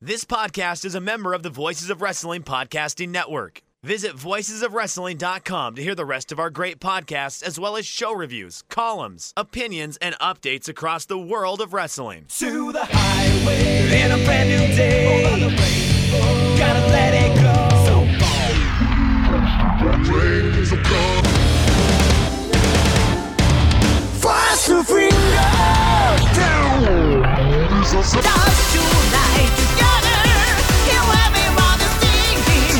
This podcast is a member of the Voices of Wrestling Podcasting Network. Visit voicesofwrestling.com to hear the rest of our great podcasts, as well as show reviews, columns, opinions, and updates across the world of wrestling. To the highway in a brand new day. Over the rainbow, gotta let it go. So fast to freedom. Stars tonight together. Here everybody's singing.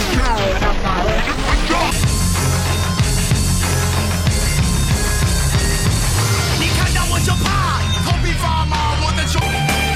你看到我就怕，头皮发麻，我的手。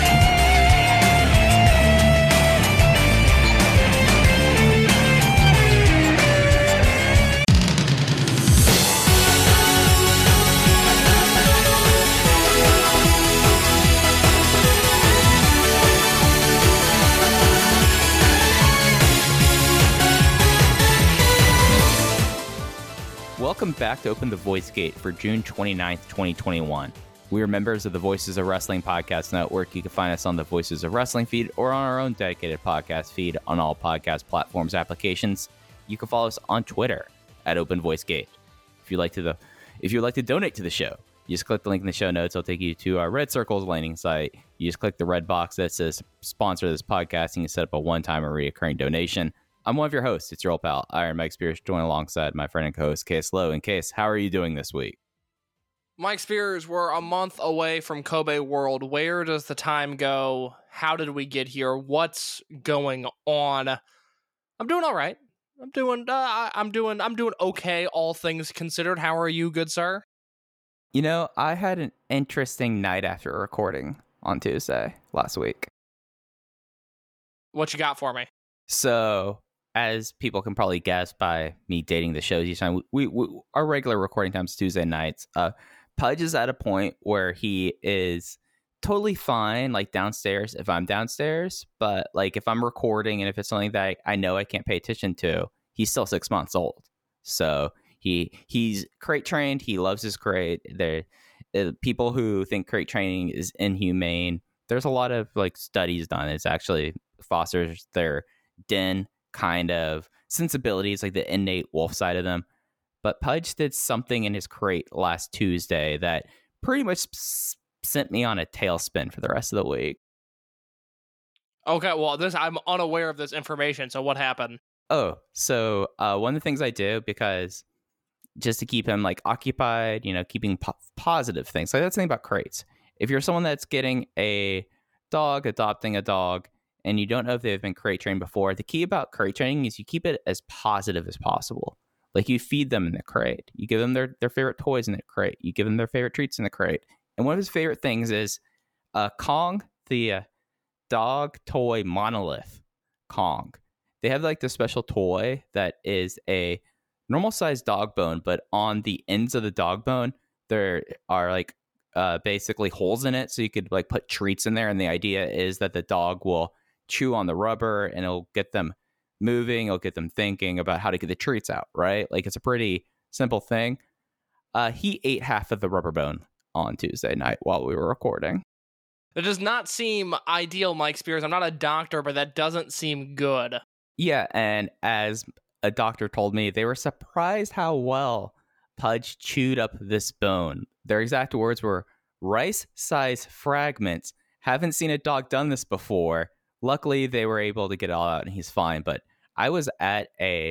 Welcome back to Open the Voice Gate for June 29th, 2021. We are members of the Voices of Wrestling Podcast Network. You can find us on the Voices of Wrestling feed or on our own dedicated podcast feed on all podcast platforms applications. You can follow us on Twitter at Open Voice Gate. If you'd like to donate to the show, you just click the link in the show notes. It'll take you to our Red Circles landing site. You just click the red box that says sponsor this podcast and you set up a one-time or recurring donation. I'm one of your hosts. It's your old pal, Iron Mike Spears, joined alongside my friend and co-host, Case Lowe. And Case, how are you doing this week? Mike Spears, we're a month away from Kobe World. Where does the time go? How did we get here? What's going on? I'm doing all right. I'm doing okay, all things considered. How are you, good sir? You know, I had an interesting night after recording on Tuesday last week. What you got for me? So, as people can probably guess by me dating the shows each time, we our regular recording time is Tuesday nights. Pudge is at a point where he is totally fine, like downstairs if I'm downstairs, but like if I'm recording and if it's something that I know I can't pay attention to, he's still 6 months old. So he's crate trained. He loves his crate. There, people who think crate training is inhumane. There's a lot of like studies done. It's actually fosters their den kind of sensibilities, like the innate wolf side of them. But Pudge did something in his crate last Tuesday that pretty much sent me on a tailspin for the rest of the week. Okay, well, I'm unaware of this information, so what happened? Oh, so one of the things I do, because just to keep him like occupied, you know, keeping positive things. So that's the thing about crates. If you're someone that's getting a dog, adopting a dog, and you don't know if they've been crate trained before, the key about crate training is you keep it as positive as possible. Like you feed them in the crate. You give them their favorite toys in the crate. You give them their favorite treats in the crate. And one of his favorite things is Kong, the dog toy monolith. Kong. They have like this special toy that is a normal sized dog bone, but on the ends of the dog bone, there are like basically holes in it. So you could like put treats in there. And the idea is that the dog will chew on the rubber and it'll get them moving. It'll get them thinking about how to get the treats out, right? Like it's a pretty simple thing. He ate half of the rubber bone on Tuesday night while we were recording. That does not seem ideal, Mike Spears. I'm not a doctor, but that doesn't seem good. Yeah, and as a doctor told me, they were surprised how well Pudge chewed up this bone. Their exact words were, rice-sized fragments. Haven't seen a dog done this before. Luckily, they were able to get it all out and he's fine. But I was at a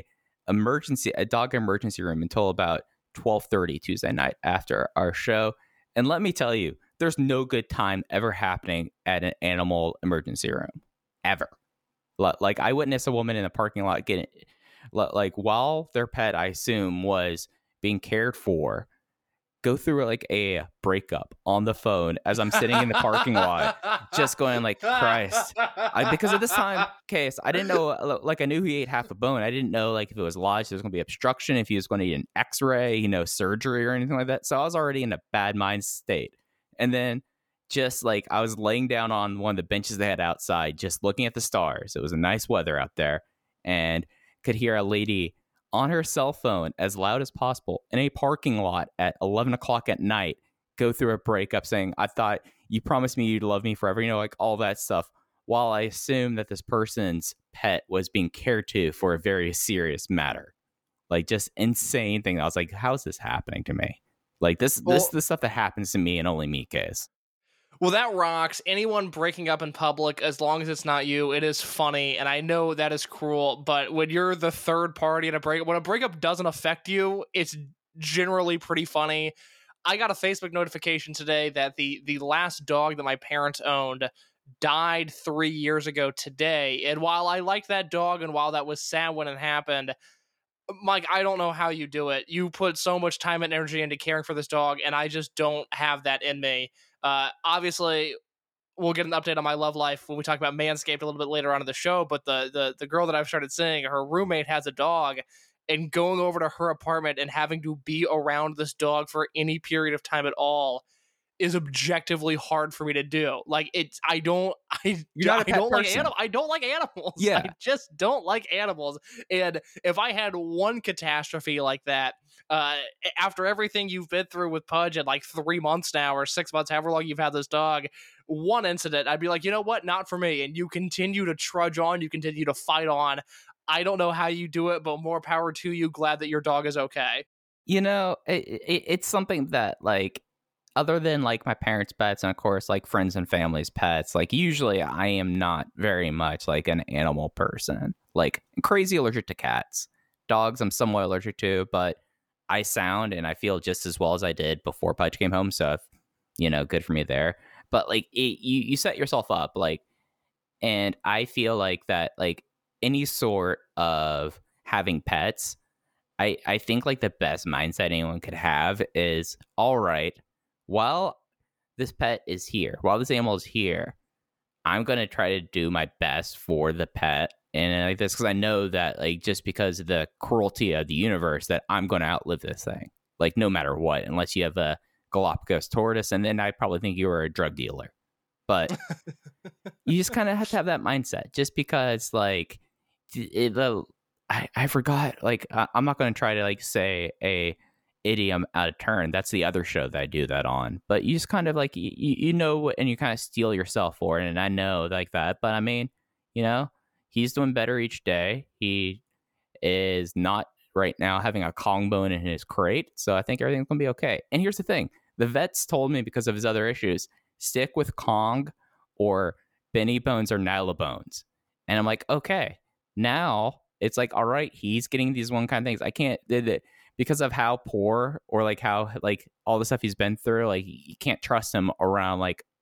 dog emergency room until about 12:30 Tuesday night after our show. And let me tell you, there's no good time ever happening at an animal emergency room. Ever. Like I witnessed a woman in a parking lot getting, like while their pet, I assume, was being cared for, go through like a breakup on the phone as I'm sitting in the parking lot, just going like, Christ. Because at this time, Case, I didn't know, like I knew he ate half a bone. I didn't know like if it was lodged, there was going to be obstruction, if he was going to need an x-ray, you know, surgery or anything like that. So I was already in a bad mind state. And then just like I was laying down on one of the benches they had outside, just looking at the stars. It was a nice weather out there and could hear a lady on her cell phone as loud as possible in a parking lot at 11 o'clock at night go through a breakup saying, I thought you promised me you'd love me forever, you know, like all that stuff, while I assume that this person's pet was being cared to for a very serious matter. Like, just insane thing. I was like, how's this happening to me? Like, this the stuff that happens to me and only me, Case. Well, that rocks. Anyone breaking up in public, as long as it's not you, it is funny. And I know that is cruel, but when you're the third party in a breakup, when a breakup doesn't affect you, it's generally pretty funny. I got a Facebook notification today that the last dog that my parents owned died 3 years ago today. And while I liked that dog and while that was sad when it happened, Mike, I don't know how you do it. You put so much time and energy into caring for this dog, and I just don't have that in me. Obviously, we'll get an update on my love life when we talk about Manscaped a little bit later on in the show, but the girl that I've started seeing, her roommate has a dog, and going over to her apartment and having to be around this dog for any period of time at all is objectively hard for me to do. Like, I don't like animals. Yeah. I just don't like animals. And if I had one catastrophe like that, after everything you've been through with Pudge in like 3 months now or 6 months, however long you've had this dog, one incident, I'd be like, you know what? Not for me. And you continue to trudge on. You continue to fight on. I don't know how you do it, but more power to you. Glad that your dog is okay. You know, it's something that, like, other than like my parents' pets and of course like friends and family's pets, like usually I am not very much like an animal person. Like, I'm crazy allergic to cats. Dogs I'm somewhat allergic to, but I sound and I feel just as well as I did before Pudge came home. So, good for me there. But like you set yourself up, like, and I feel like that, like, any sort of having pets, I think like the best mindset anyone could have is, all right, while this pet is here, while this animal is here, I'm going to try to do my best for the pet. And like this, because I know that, like, just because of the cruelty of the universe, that I'm going to outlive this thing, like, no matter what, unless you have a Galapagos tortoise. And then I probably think you were a drug dealer. But you just kind of have to have that mindset, just because, like, I forgot, like, I'm not going to try to like say a idiom out of turn. That's the other show that I do that on. But you just kind of like, you know, and you kind of steel yourself for it. And I know like that. But I mean, he's doing better each day. He is not right now having a Kong bone in his crate. So I think everything's going to be okay. And here's the thing. The vets told me, because of his other issues, stick with Kong or Benny Bones or Nyla Bones. And I'm like, okay, now it's like, all right, he's getting these one kind of things. I can't, because of how poor, or like how, like, all the stuff he's been through, like, you can't trust him around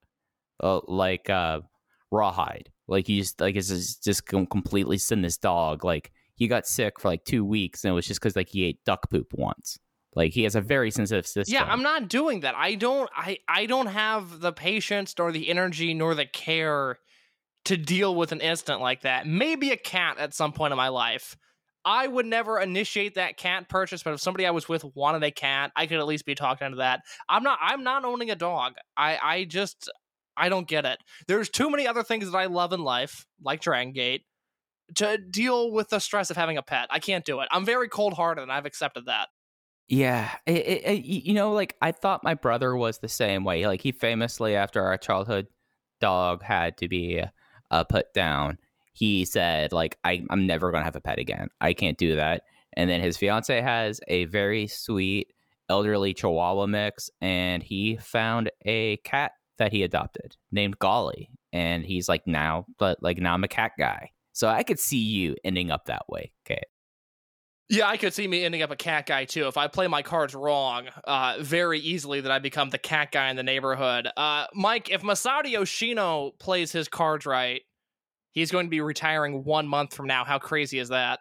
Rawhide. Like, he's like, it's just completely sin this dog. Like, he got sick for like 2 weeks, and it was just because like he ate duck poop once. Like, he has a very sensitive system. Yeah, I'm not doing that. I don't have the patience nor the energy nor the care to deal with an incident like that. Maybe a cat at some point in my life. I would never initiate that cat purchase, but if somebody I was with wanted a cat, I could at least be talking to that. I'm not owning a dog. I don't get it. There's too many other things that I love in life, like Dragon Gate, to deal with the stress of having a pet. I can't do it. I'm very cold-hearted, and I've accepted that. Yeah, like, I thought my brother was the same way. Like, he famously, after our childhood dog had to be put down, he said, like, I'm never going to have a pet again. I can't do that. And then his fiance has a very sweet elderly Chihuahua mix, and he found a cat that he adopted named Golly. And he's like, now I'm a cat guy. So I could see you ending up that way, Kate. Yeah, I could see me ending up a cat guy, too. If I play my cards wrong, very easily that I become the cat guy in the neighborhood. Mike, if Masato Yoshino plays his cards right, he's going to be retiring 1 month from now. How crazy is that?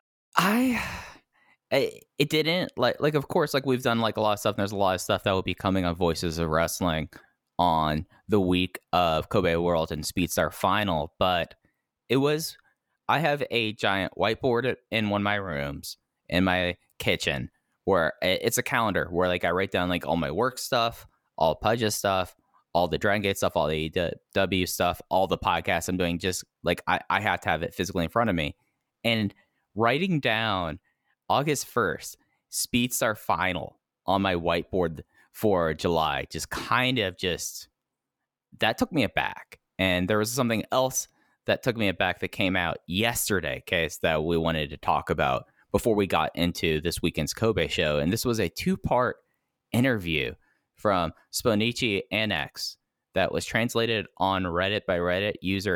It didn't, like, of course, like, we've done like a lot of stuff, and there's a lot of stuff that will be coming on Voices of Wrestling on the week of Kobe World and Speedstar Final. But I have a giant whiteboard in one of my rooms in my kitchen, where it's a calendar where, like, I write down like all my work stuff, all Pudge's stuff, all the Dragon Gate stuff, all the AEW stuff, all the podcasts I'm doing. Just like, I have to have it physically in front of me. And writing down August 1st, Speedstar Final on my whiteboard for July, just kind of that took me aback. And there was something else that took me aback that came out yesterday, Case, that we wanted to talk about before we got into this weekend's Kobe show. And this was a 2-part interview from Sponichi NX that was translated on Reddit by Reddit user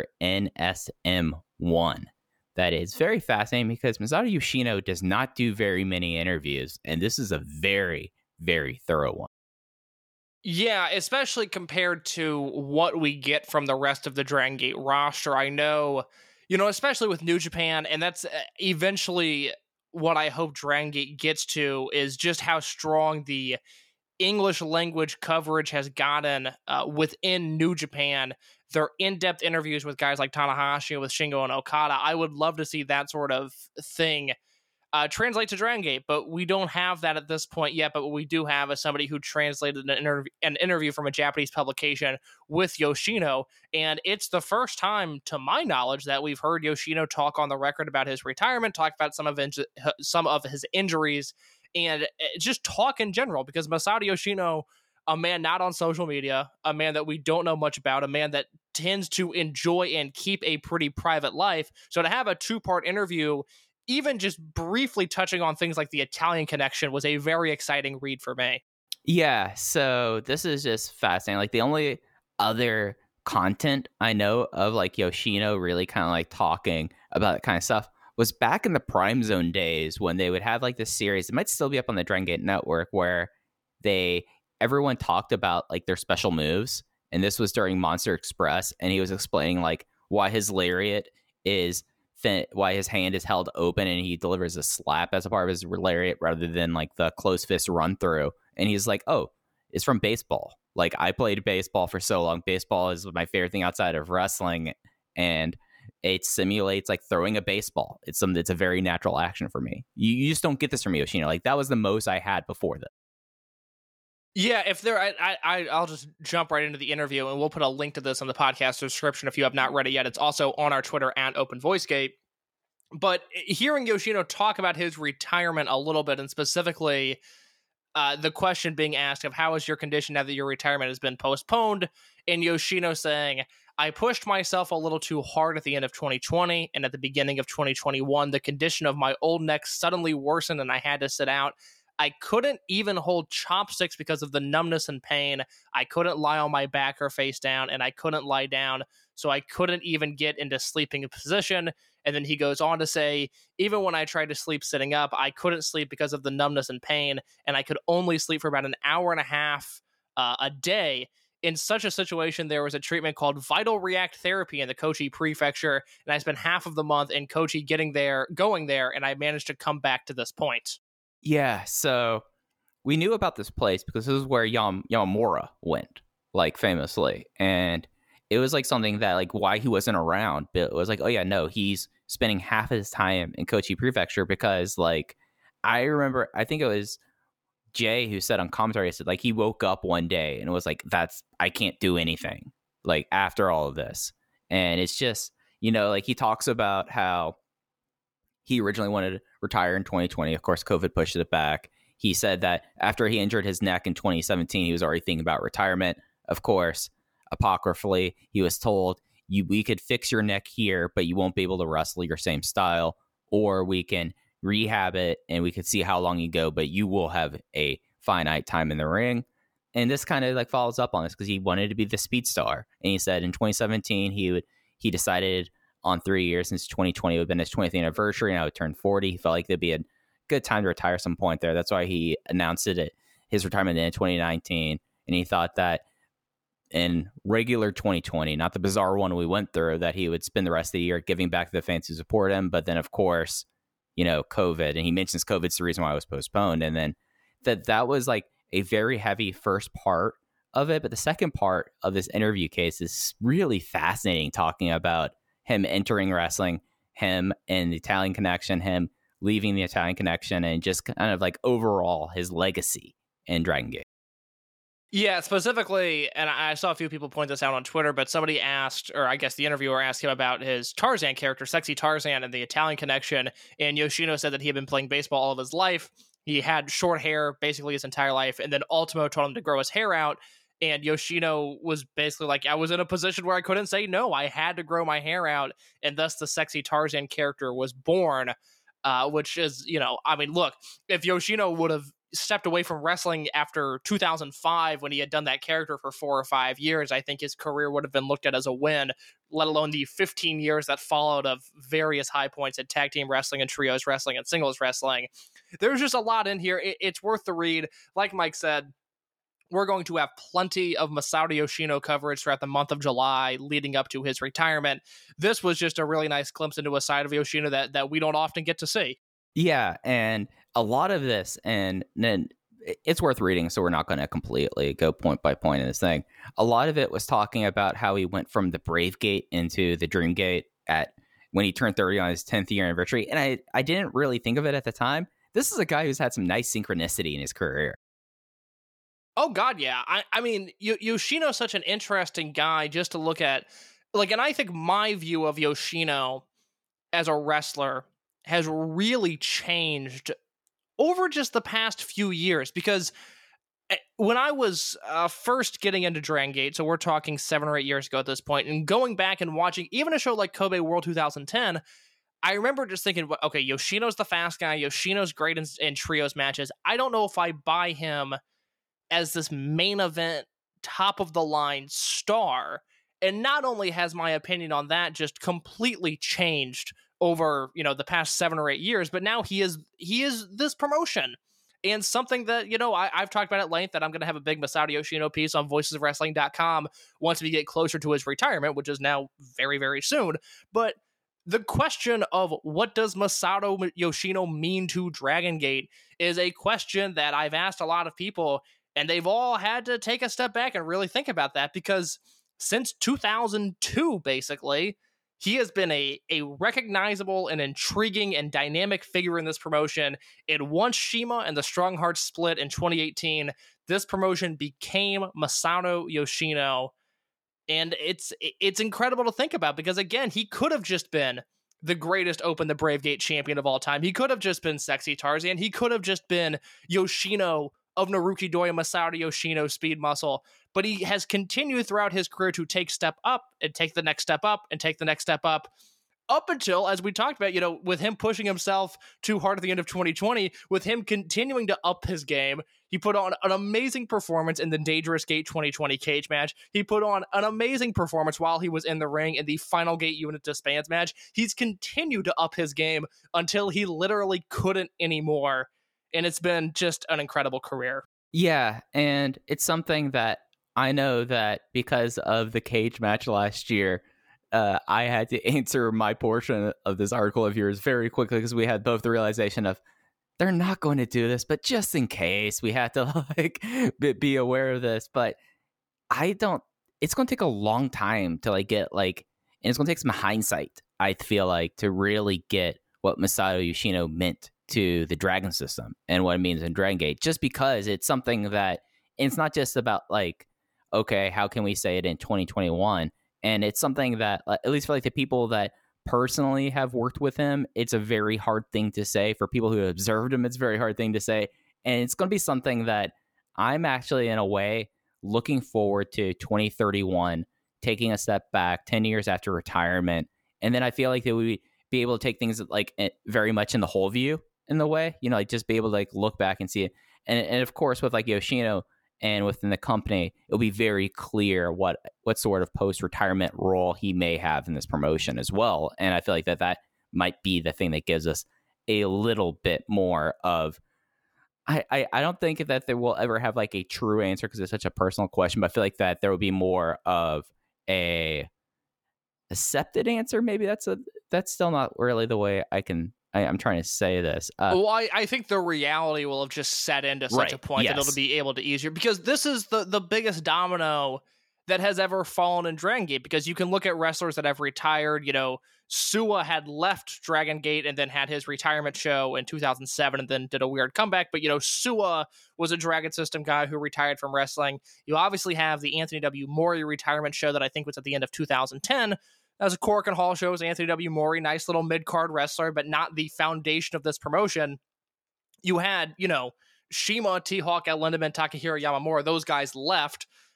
NSM1. That is very fascinating because Masato Yoshino does not do very many interviews, and this is a very, very thorough one. Yeah, especially compared to what we get from the rest of the Dragon Gate roster. I know, especially with New Japan, and that's eventually what I hope Dragon Gate gets to, is just how strong the English language coverage has gotten within New Japan. Their in-depth interviews with guys like Tanahashi and with Shingo and Okada. I would love to see that sort of thing translate to Dragon Gate, but we don't have that at this point yet. But what we do have is somebody who translated an interview from a Japanese publication with Yoshino, and it's the first time, to my knowledge, that we've heard Yoshino talk on the record about his retirement, talk about some of his injuries, and just talk in general, because Masato Yoshino, a man not on social media, a man that we don't know much about, a man that tends to enjoy and keep a pretty private life. So to have a 2-part interview, even just briefly touching on things like the Italian connection, was a very exciting read for me. Yeah, so this is just fascinating. Like, the only other content I know of like Yoshino really kind of like talking about that kind of stuff was back in the Prime Zone days, when they would have like this series. It might still be up on the Dragon Gate Network, where everyone talked about like their special moves. And this was during Monster Express, and he was explaining like why his lariat is why his hand is held open and he delivers a slap as a part of his lariat rather than like the close fist run through. And he's like, oh, it's from baseball. Like, I played baseball for so long. Baseball is my favorite thing outside of wrestling, and it simulates like throwing a baseball. It's something that's a very natural action for me. You just don't get this from Yoshino. Like, that was the most I had before that. Yeah, if there, I'll just jump right into the interview, and we'll put a link to this on the podcast description if you have not read it yet. It's also on our Twitter at Open VoiceGate. But hearing Yoshino talk about his retirement a little bit, and specifically the question being asked of how is your condition now that your retirement has been postponed, and Yoshino saying, I pushed myself a little too hard at the end of 2020, and at the beginning of 2021, the condition of my old neck suddenly worsened and I had to sit out. I couldn't even hold chopsticks because of the numbness and pain. I couldn't lie on my back or face down, and I couldn't lie down, so I couldn't even get into sleeping position. And then he goes on to say, even when I tried to sleep sitting up, I couldn't sleep because of the numbness and pain, and I could only sleep for about an hour and a half a day. In such a situation, there was a treatment called Vital React Therapy in the Kochi Prefecture, and I spent half of the month in Kochi going there, and I managed to come back to this point. Yeah, so we knew about this place because this is where Yamamura went, like, famously. And it was like something that, like, why he wasn't around, but it was like, oh yeah, no, he's spending half of his time in Kochi Prefecture because, like, I remember, I think it was Jay who said on commentary, said, like, he woke up one day and it was like, I can't do anything, like, after all of this. And it's just, like, he talks about how he originally wanted to retire in 2020. Of course, COVID pushed it back. He said that after he injured his neck in 2017, he was already thinking about retirement. Of course, apocryphally, he was told, we could fix your neck here, but you won't be able to wrestle your same style, or we can rehab it and we could see how long you go, but you will have a finite time in the ring. And this kind of like follows up on this because he wanted to be the speed star. And he said in 2017, he decided on 3 years since 2020 would have been his 20th anniversary, and I would turn 40. He felt like there'd be a good time to retire some point there. That's why he announced his retirement in 2019. And he thought that in regular 2020, not the bizarre one we went through, that he would spend the rest of the year giving back to the fans who support him. But then, of course, COVID, and he mentions COVID's the reason why it was postponed. And then that was like a very heavy first part of it. But the second part of this interview case is really fascinating, talking about him entering wrestling, him and the Italian connection, him leaving the Italian connection, and just kind of like overall his legacy in Dragon Gate. Yeah, specifically, and I saw a few people point this out on Twitter, but somebody asked, or I guess the interviewer asked him about his Tarzan character, Sexy Tarzan, and the Italian connection, and Yoshino said that he had been playing baseball all of his life. He had short hair basically his entire life, and then Ultimo told him to grow his hair out, And Yoshino was basically like, I was in a position where I couldn't say no. I had to grow my hair out. And thus the sexy Tarzan character was born, which is, I mean, look, if Yoshino would have stepped away from wrestling after 2005 when he had done that character for 4 or 5 years, I think his career would have been looked at as a win, let alone the 15 years that followed of various high points at tag team wrestling and trios wrestling and singles wrestling. There's just a lot in here. It's worth the read. Like Mike said, we're going to have plenty of Masato Yoshino coverage throughout the month of July leading up to his retirement. This was just a really nice glimpse into a side of Yoshino that we don't often get to see. Yeah, and a lot of this, and then it's worth reading, so we're not going to completely go point by point in this thing. A lot of it was talking about how he went from the Brave Gate into the Dream Gate when he turned 30 on his 10th year anniversary, and I didn't really think of it at the time. This is a guy who's had some nice synchronicity in his career. Oh, God, yeah. I mean, Yoshino's such an interesting guy just to look at. And I think my view of Yoshino as a wrestler has really changed over just the past few years. Because when I was first getting into Dragon Gate, so we're talking 7 or 8 years ago at this point, and going back and watching even a show like Kobe World 2010, I remember just thinking, okay, Yoshino's the fast guy. Yoshino's great in trios matches. I don't know if I buy him as this main event, top of the line star. And not only has my opinion on that just completely changed over, the past 7 or 8 years, but now he is this promotion. And something that, I've talked about at length, that I'm going to have a big Masato Yoshino piece on voicesofwrestling.com once we get closer to his retirement, which is now very, very soon. But the question of what does Masato Yoshino mean to Dragon Gate is a question that I've asked a lot of people, and they've all had to take a step back and really think about that, because since 2002, basically, he has been a recognizable and intriguing and dynamic figure in this promotion. And once CIMA and the Strong Heart split in 2018, this promotion became Masato Yoshino. And it's incredible to think about, because, again, he could have just been the greatest Open the Brave Gate champion of all time. He could have just been Sexy Tarzan. He could have just been Yoshino of Naruki Doi and Masato Yoshino Speed Muscle. But he has continued throughout his career to take step up and take the next step up and take the next step up until, as we talked about, with him pushing himself too hard at the end of 2020, with him continuing to up his game. He put on an amazing performance in the Dangerous Gate 2020 cage match. He put on an amazing performance while he was in the ring in the Final Gate Unit Disbands match. He's continued to up his game until he literally couldn't anymore. And it's been just an incredible career. Yeah, and it's something that I know that because of the cage match last year, I had to answer my portion of this article of yours very quickly, because we had both the realization of they're not going to do this, but just in case, we had to be aware of this. But it's going to take a long time to get and it's going to take some hindsight, I feel like, to really get what Masato Yoshino meant to the Dragon system and what it means in Dragon Gate, just because it's something that it's not just about okay, how can we say it in 2021? And it's something that, at least for the people that personally have worked with him, it's a very hard thing to say. For people who observed him, it's a very hard thing to say. And it's going to be something that I'm actually, in a way, looking forward to 2031, taking a step back 10 years after retirement. And then I feel like they would be able to take things very much in the whole view, in the way, just be able to look back and see it. And of course, with Yoshino and within the company, it'll be very clear what sort of post-retirement role he may have in this promotion as well. And I feel like that might be the thing that gives us a little bit more of, I don't think that there will ever have a true answer, because it's such a personal question, but I feel like that there will be more of a accepted answer. Maybe that's still not really the way I'm trying to say this. Well, I think the reality will have just set into such a point that it'll be able to easier, because this is the biggest domino that has ever fallen in Dragon Gate, because you can look at wrestlers that have retired. Suwa had left Dragon Gate and then had his retirement show in 2007 and then did a weird comeback. But, Suwa was a Dragon System guy who retired from wrestling. You obviously have the Anthony W. Mori retirement show that I think was at the end of 2010. That was a Korakuen Hall show. It was Anthony W. Mori, nice little mid-card wrestler, but not the foundation of this promotion. You had, CIMA, T-Hawk, Al Lindemann, Takahiro Yamamura, those guys left.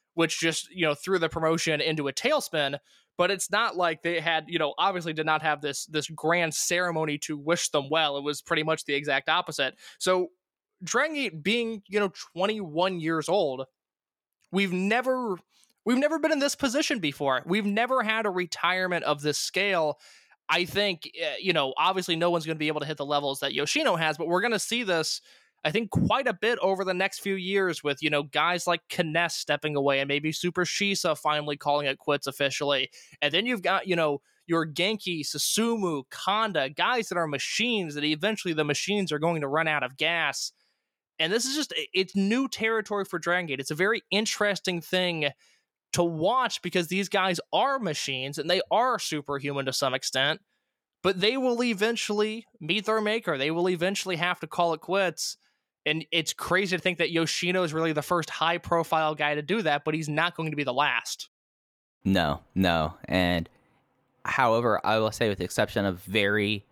which just, threw the promotion into a tailspin. But it's not like they had, obviously did not have this grand ceremony to wish them well. It was pretty much the exact opposite. So Dragon Gate being, 21 years old, we've never been in this position before. We've never had a retirement of this scale. I think, obviously no one's going to be able to hit the levels that Yoshino has, but we're going to see this, I think, quite a bit over the next few years with, guys like Kness stepping away and maybe Super Shisa finally calling it quits officially. And then you've got, your Genki, Susumu, Kanda, guys that are machines that eventually the machines are going to run out of gas. And this is just, it's new territory for Dragon Gate. It's a very interesting thing to watch because these guys are machines and they are superhuman to some extent, but they will eventually meet their maker. They will eventually have to call it quits. And it's crazy to think that Yoshino is really the first high-profile guy to do that, but he's not going to be the last. No. And however, I will say with the exception of very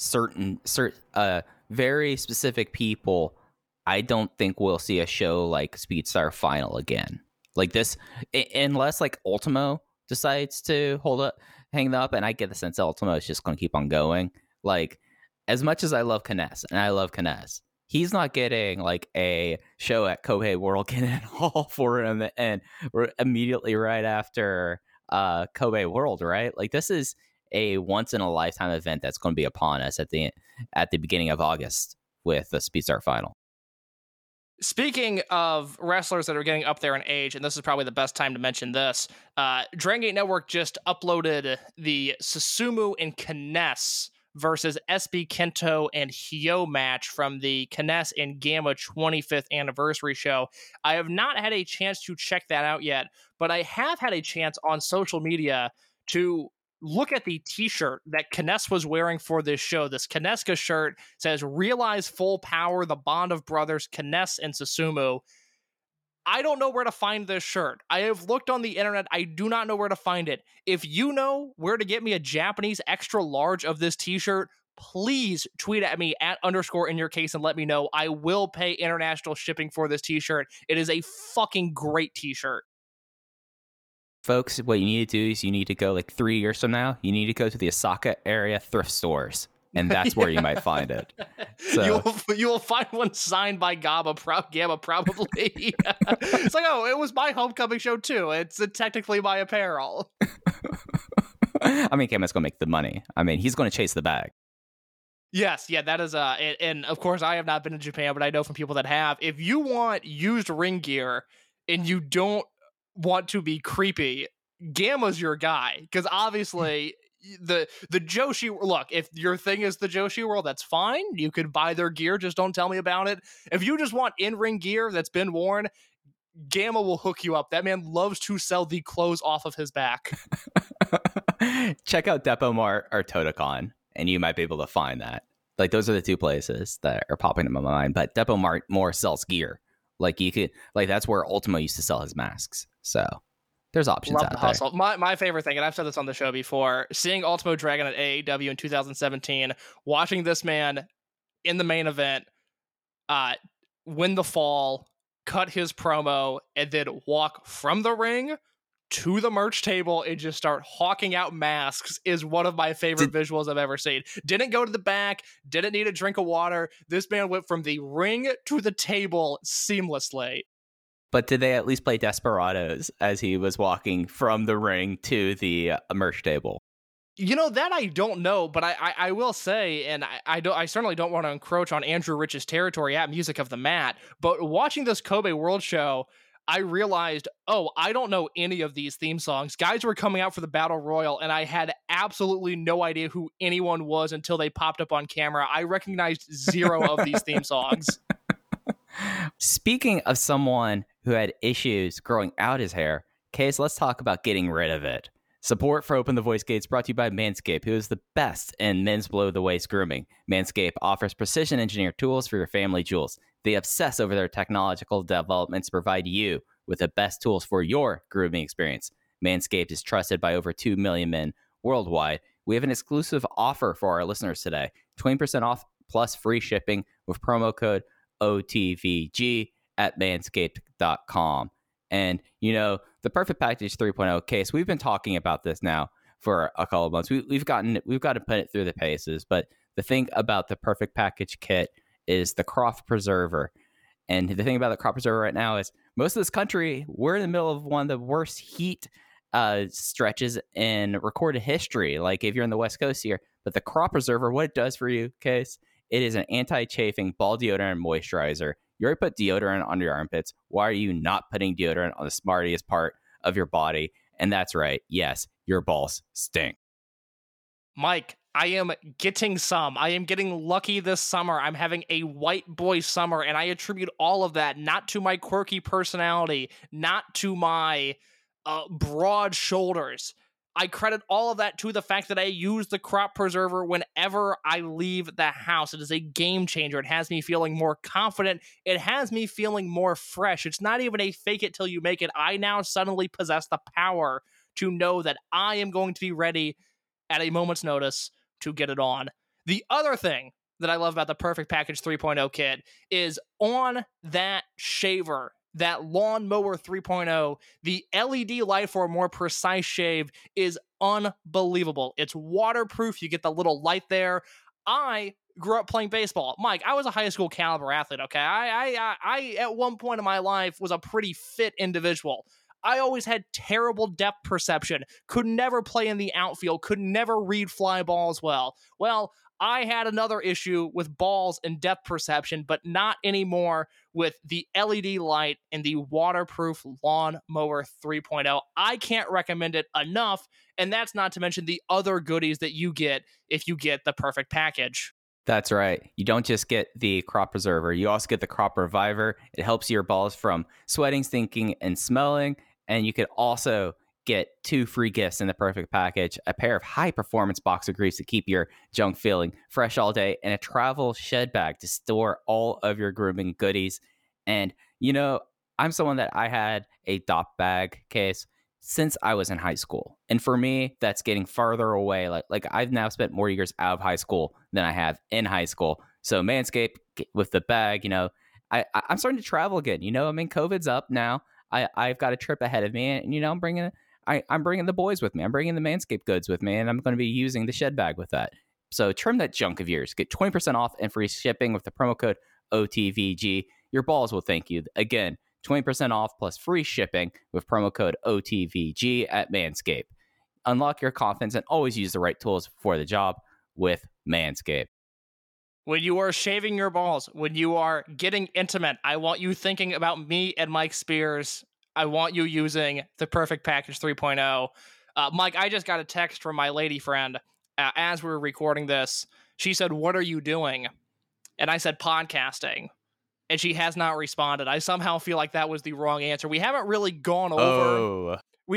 very specific people, I don't think we'll see a show like Speedstar Final again. Like this, unless like Ultimo decides to hang up, and I get the sense that Ultimo is just going to keep on going. Like, as much as I love Kness, and I love Kness, he's not getting like a show at Kobe World Cannon Hall for him and immediately right after Kobe World, right? Like, this is a once in a lifetime event that's going to be upon us at the beginning of August with the Speedstar Final. Speaking of wrestlers that are getting up there in age, and this is probably the best time to mention this, Dragon Gate Network just uploaded the Susumu and Kness versus SB Kento and Hyo match from the Kness and Gamma 25th anniversary show. I have not had a chance to check that out yet, but I have had a chance on social media to look at the t-shirt that Kness was wearing for this show. This Knesska shirt says, "Realize full power, the bond of brothers, Kness and Susumu." I don't know where to find this shirt. I have looked on the internet. I do not know where to find it. If you know where to get me a Japanese extra large of this t-shirt, please tweet at me at _InYourCase and let me know. I will pay international shipping for this t-shirt. It is a fucking great t-shirt. Folks, what you need to do is you need to go like 3 years from now, you need to go to the Osaka area thrift stores, and that's where you might find it. So you'll find one signed by Gamma probably. It's like, oh, it was my homecoming show too. It's technically my apparel. I mean, Gamma's going to make the money. I mean, he's going to chase the bag. Yes, yeah, that is, and of course I have not been to Japan, but I know from people that have, if you want used ring gear and you don't want to be creepy, Gamma's your guy, because obviously the Joshi, look, if your thing is the Joshi world, that's fine, you could buy their gear, just don't tell me about it. If you just want in-ring gear that's been worn, Gamma will hook you up. That man loves to sell the clothes off of his back. Check out Depot Mart or Totocon, and you might be able to find that. Like, those are the two places that are popping in my mind, but Depot Mart more sells gear. Like, you could, like, that's where Ultimo used to sell his masks. So there's options Love out the there. hustle. My favorite thing, and I've said this on the show before, seeing Ultimo Dragon at AEW in 2017, watching this man in the main event win the fall, cut his promo, and then walk from the ring to the merch table and just start hawking out masks is one of my favorite visuals I've ever seen. Didn't go to the back, didn't need a drink of water. This man went from the ring to the table seamlessly. But did they at least play Desperados as he was walking from the ring to the merch table? You know, that I don't know, but I will say, and I certainly don't want to encroach on Andrew Rich's territory at Music of the Mat, but watching this Kobe World show, I realized, oh, I don't know any of these theme songs. Guys were coming out for the Battle Royal, and I had absolutely no idea who anyone was until they popped up on camera. I recognized zero of these theme songs. Speaking of someone who had issues growing out his hair, Case, let's talk about getting rid of it. Support for Open the Voice Gates brought to you by Manscaped, who is the best in men's below-the-waist grooming. Manscaped offers precision-engineered tools for your family jewels. They obsess over their technological developments to provide you with the best tools for your grooming experience. Manscaped is trusted by over 2 million men worldwide. We have an exclusive offer for our listeners today. 20% off plus free shipping with promo code OTVG at manscaped.com. And, you know, the Perfect Package 3.0 case, we've been talking about this now for a couple of months. We've got to put it through the paces. But the thing about the Perfect Package kit is the crop preserver. And the thing about the crop preserver right now is most of this country, we're in the middle of one of the worst heat stretches in recorded history. Like if you're in the West Coast here, but the crop preserver, what it does for you, Case, it is an anti-chafing ball deodorant and moisturizer. You already put deodorant on your armpits. Why are you not putting deodorant on the smartest part of your body? And that's right. Yes, your balls stink. Mike, I am getting some. I am getting lucky this summer. I'm having a white boy summer, and I attribute all of that not to my quirky personality, not to my broad shoulders. I credit all of that to the fact that I use the crop preserver whenever I leave the house. It is a game changer. It has me feeling more confident. It has me feeling more fresh. It's not even a fake it till you make it. I now suddenly possess the power to know that I am going to be ready at a moment's notice to get it on. The other thing that I love about the Perfect Package 3.0 kit is on that shaver, that lawnmower 3.0, the LED light for a more precise shave is unbelievable. It's waterproof. You get the little light there. I grew up playing baseball. Mike, I was a high school caliber athlete, okay? I at one point in my life was a pretty fit individual. I always had terrible depth perception, could never play in the outfield, could never read fly balls well. Well, I had another issue with balls and depth perception, but not anymore with the LED light and the waterproof lawnmower 3.0. I can't recommend it enough, and that's not to mention the other goodies that you get if you get the Perfect Package. That's right. You don't just get the crop preserver, you also get the crop reviver. It helps your balls from sweating, stinking, and smelling. And you could also get 2 free gifts in the Perfect Package: a pair of high-performance boxer briefs to keep your junk feeling fresh all day, and a travel shed bag to store all of your grooming goodies. And, you know, I'm someone that I had a DOP bag case since I was in high school. And for me, that's getting farther away. Like I've now spent more years out of high school than I have in high school. So Manscaped with the bag, you know, I'm starting to travel again. You know, I mean, COVID's up now. I've got a trip ahead of me, and you know, I'm bringing the boys with me. I'm bringing the Manscaped goods with me, and I'm going to be using the shed bag with that. So trim that junk of yours. Get 20% off and free shipping with the promo code OTVG. Your balls will thank you. Again, 20% off plus free shipping with promo code OTVG at Manscaped. Unlock your confidence and always use the right tools for the job with Manscaped. When you are shaving your balls, when you are getting intimate, I want you thinking about me and Mike Spears. I want you using the Perfect Package 3.0. Mike, I just got a text from my lady friend as we were recording this. She said, "What are you doing?" And I said, "Podcasting." And she has not responded. I somehow feel like that was the wrong answer. We haven't really gone over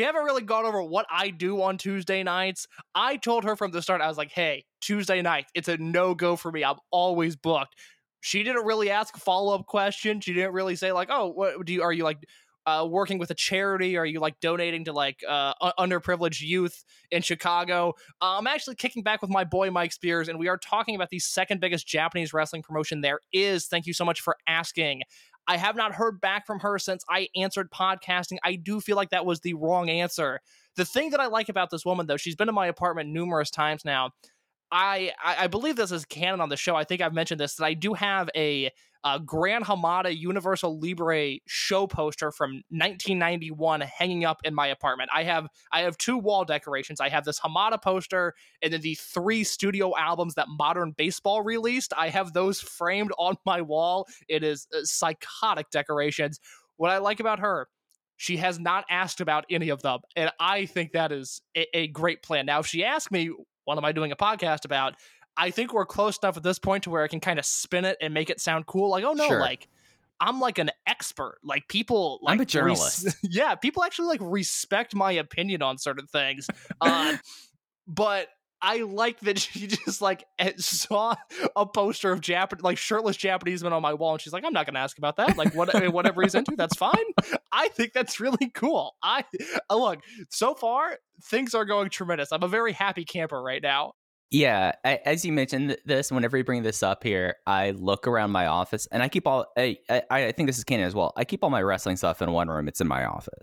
what I do on Tuesday nights. I told her from the start, I was like, hey, Tuesday night, it's a no-go for me. I'm always booked. She didn't really ask a follow-up question. She didn't really say like, oh, are you like working with a charity? Are you like donating to like underprivileged youth in Chicago? I'm actually kicking back with my boy Mike Spears, and we are talking about the second biggest Japanese wrestling promotion there is. Thank you so much for asking. I have not heard back from her since I answered podcasting. I do feel like that was the wrong answer. The thing that I like about this woman, though, she's been in my apartment numerous times now. I believe this is canon on the show. I think I've mentioned this, that I do have a Gran Hamada Universal Libre show poster from 1991 hanging up in my apartment. I have 2 wall decorations. I have this Hamada poster and then the 3 studio albums that Modern Baseball released. I have those framed on my wall. It is psychotic decorations. What I like about her, she has not asked about any of them, and I think that is a great plan. Now, if she asked me, what am I doing a podcast about? I think we're close enough at this point to where I can kind of spin it and make it sound cool. Like, oh no, Sure. like I'm like an expert. Like people, like I'm a journalist. yeah, people actually like respect my opinion on certain things. But I like that she just like saw a poster of shirtless Japanese men on my wall, and she's like, I'm not going to ask about that. Like whatever he's into, that's fine. I think that's really cool. Look, so far things are going tremendous. I'm a very happy camper right now. Yeah, as you mentioned this, whenever you bring this up here, I look around my office and I keep all. I think this is canon as well. I keep all my wrestling stuff in one room. It's in my office,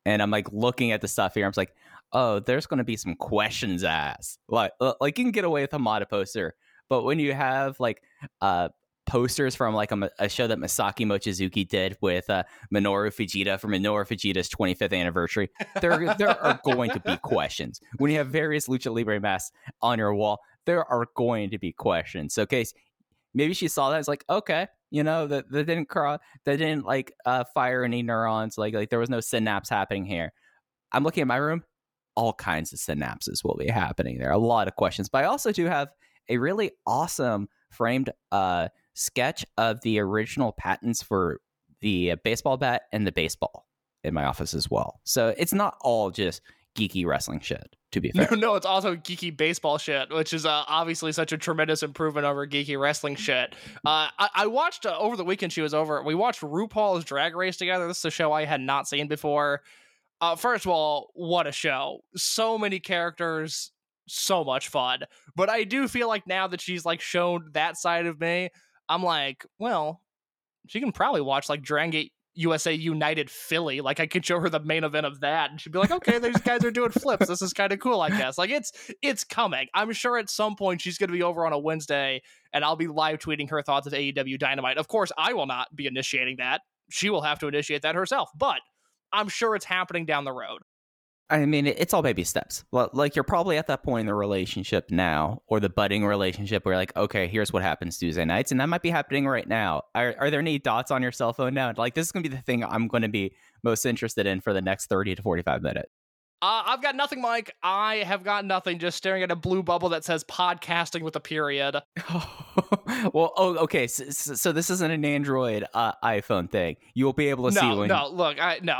And I'm like looking at the stuff here. I'm just like, oh, there's going to be some questions asked. Like you can get away with a Hamada poster, but when you have like posters from like a show that Masaki Mochizuki did with Minoru Fujita for Minoru Fujita's 25th anniversary, there are going to be questions. When you have various Lucha Libre masks on your wall, there are going to be questions. So, Case, maybe she saw that. It's like, okay, you know, that didn't like fire any neurons. Like there was no synapse happening here. I'm looking at my room. All kinds of synapses will be happening there. A lot of questions. But I also do have a really awesome framed sketch of the original patents for the baseball bat and the baseball in my office as well. So it's not all just geeky wrestling shit, to be fair. No, it's also geeky baseball shit, which is obviously such a tremendous improvement over geeky wrestling shit. I watched over the weekend she was over. We watched RuPaul's Drag Race together. This is a show I had not seen before. First of all, what a show. So many characters, so much fun. But I do feel like now that she's like shown that side of me, I'm like, well, she can probably watch like Dragon Gate USA United Philly. Like I could show her the main event of that and she'd be like, okay, these guys are doing flips. This is kind of cool, I guess. Like it's coming. I'm sure at some point she's going to be over on a Wednesday and I'll be live tweeting her thoughts of AEW Dynamite. Of course, I will not be initiating that. She will have to initiate that herself, but I'm sure it's happening down the road. I mean, it's all baby steps. Well, like you're probably at that point in the relationship now, or the budding relationship where like, okay, here's what happens Tuesday nights. And that might be happening right now. Are there any dots on your cell phone now? Like, this is going to be the thing I'm going to be most interested in for the next 30 to 45 minutes. I've got nothing, Mike. I have got nothing. Just staring at a blue bubble that says podcasting with a period. Well, okay. So this isn't an Android iPhone thing. You will be able to see when... No, look,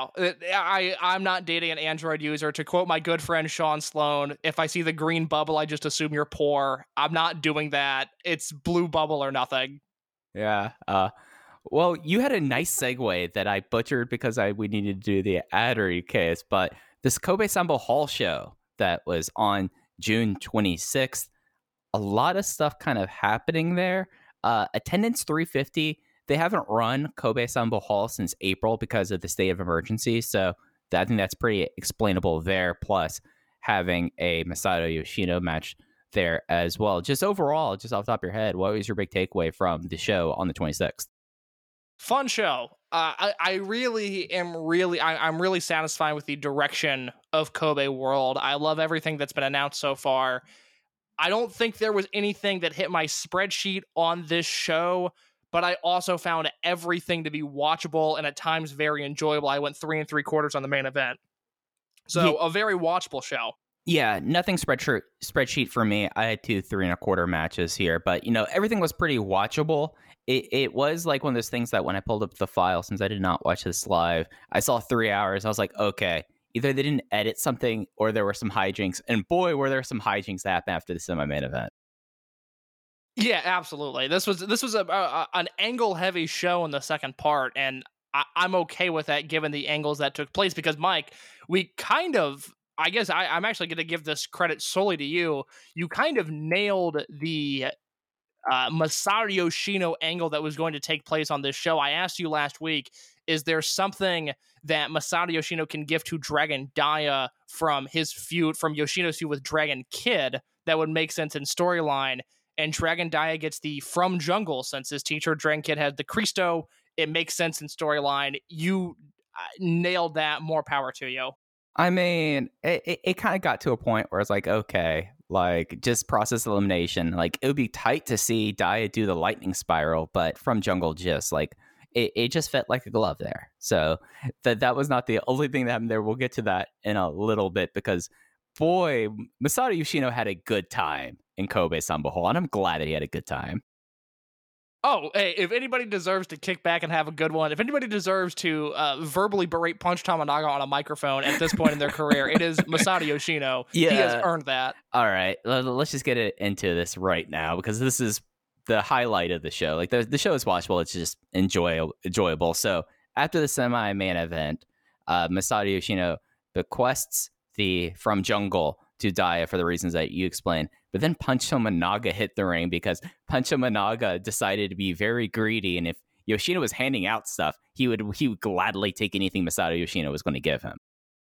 I'm not dating an Android user. To quote my good friend Sean Sloan, if I see the green bubble, I just assume you're poor. I'm not doing that. It's blue bubble or nothing. Yeah. Well, you had a nice segue that I butchered because we needed to do the ad read case, but this Kobe Sanbo Hall show that was on June 26th, a lot of stuff kind of happening there. Attendance 350. They haven't run Kobe Sanbo Hall since April because of the state of emergency. So I think that's pretty explainable there. Plus having a Masato Yoshino match there as well. Just overall, just off the top of your head, what was your big takeaway from the show on the 26th? Fun show. I'm really satisfied with the direction of Kobe World. I love everything that's been announced so far. I don't think there was anything that hit my spreadsheet on this show, but I also found everything to be watchable and at times very enjoyable. I went 3 3/4 on the main event. So a very watchable show. Yeah, nothing spreadsheet for me. I had 2 3 1/4 matches here, but everything was pretty watchable. It was like one of those things that when I pulled up the file, since I did not watch this live, I saw 3 hours. I was like, okay, either they didn't edit something or there were some hijinks. And boy, were there some hijinks that happened after the semi-main event. Yeah, absolutely. This was an angle-heavy show in the second part, and I'm okay with that given the angles that took place because, Mike, we kind of... I guess I'm actually going to give this credit solely to you. You kind of nailed the Masato Yoshino angle that was going to take place on this show. I asked you last week, is there something that Masato Yoshino can give to Dragon Dia from Yoshino's feud with Dragon Kid that would make sense in storyline? And Dragon Dia gets the From Jungle, since his teacher Dragon Kid had the Cristo. It makes sense in storyline. You nailed that. More power to you. I mean, it kind of got to a point where it's like, okay, like just process elimination. Like it would be tight to see Dia do the lightning spiral, but From Jungle just like it just fit like a glove there. So that was not the only thing that happened there. We'll get to that in a little bit because boy, Masato Yoshino had a good time in Kobe Sanbo Hall, and I'm glad that he had a good time. Oh, hey, if anybody deserves to kick back and have a good one, if anybody deserves to verbally berate Punch Tamanaga on a microphone at this point in their career, it is Masato Yoshino. Yeah. He has earned that. All right, let's just get into this right now because this is the highlight of the show. Like the show is watchable; it's just enjoyable. So after the semi-main event, Masato Yoshino bequests the From Jungle to Dia for the reasons that you explained. But then Punch Tamanaga hit the ring because Punch Tamanaga decided to be very greedy, and if Yoshino was handing out stuff, he would gladly take anything Masato Yoshino was going to give him.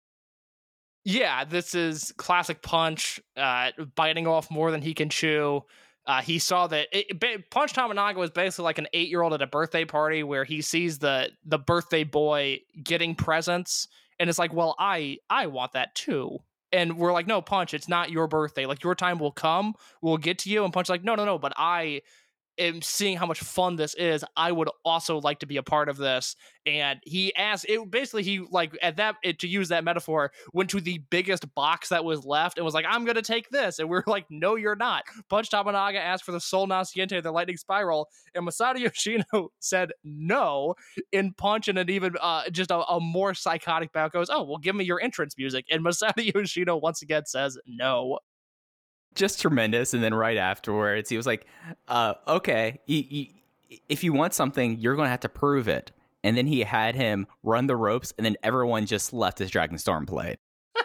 Yeah, this is classic Punch, biting off more than he can chew. He saw that Punch Tominaga was basically like an 8-year-old at a birthday party where he sees the birthday boy getting presents, and it's like, well, I want that too. And we're like, no, Punch, it's not your birthday. Like, your time will come, we'll get to you. And Punch's like, no, but I am seeing how much fun this is. I would also like to be a part of this. And he asked it basically, he like at that, to use that metaphor, went to the biggest box that was left and was like, I'm going to take this. And we're like, no, you're not. Punch Tominaga asked for the Sol Naciente, the Lightning Spiral, and Masato Yoshino said no. In Punch, and an even just a more psychotic bout goes, oh, well, give me your entrance music. And Masato Yoshino once again says no. Just tremendous. And then right afterwards, he was like, okay, if you want something, you're going to have to prove it. And then he had him run the ropes, and then everyone just left as Dragon Storm played.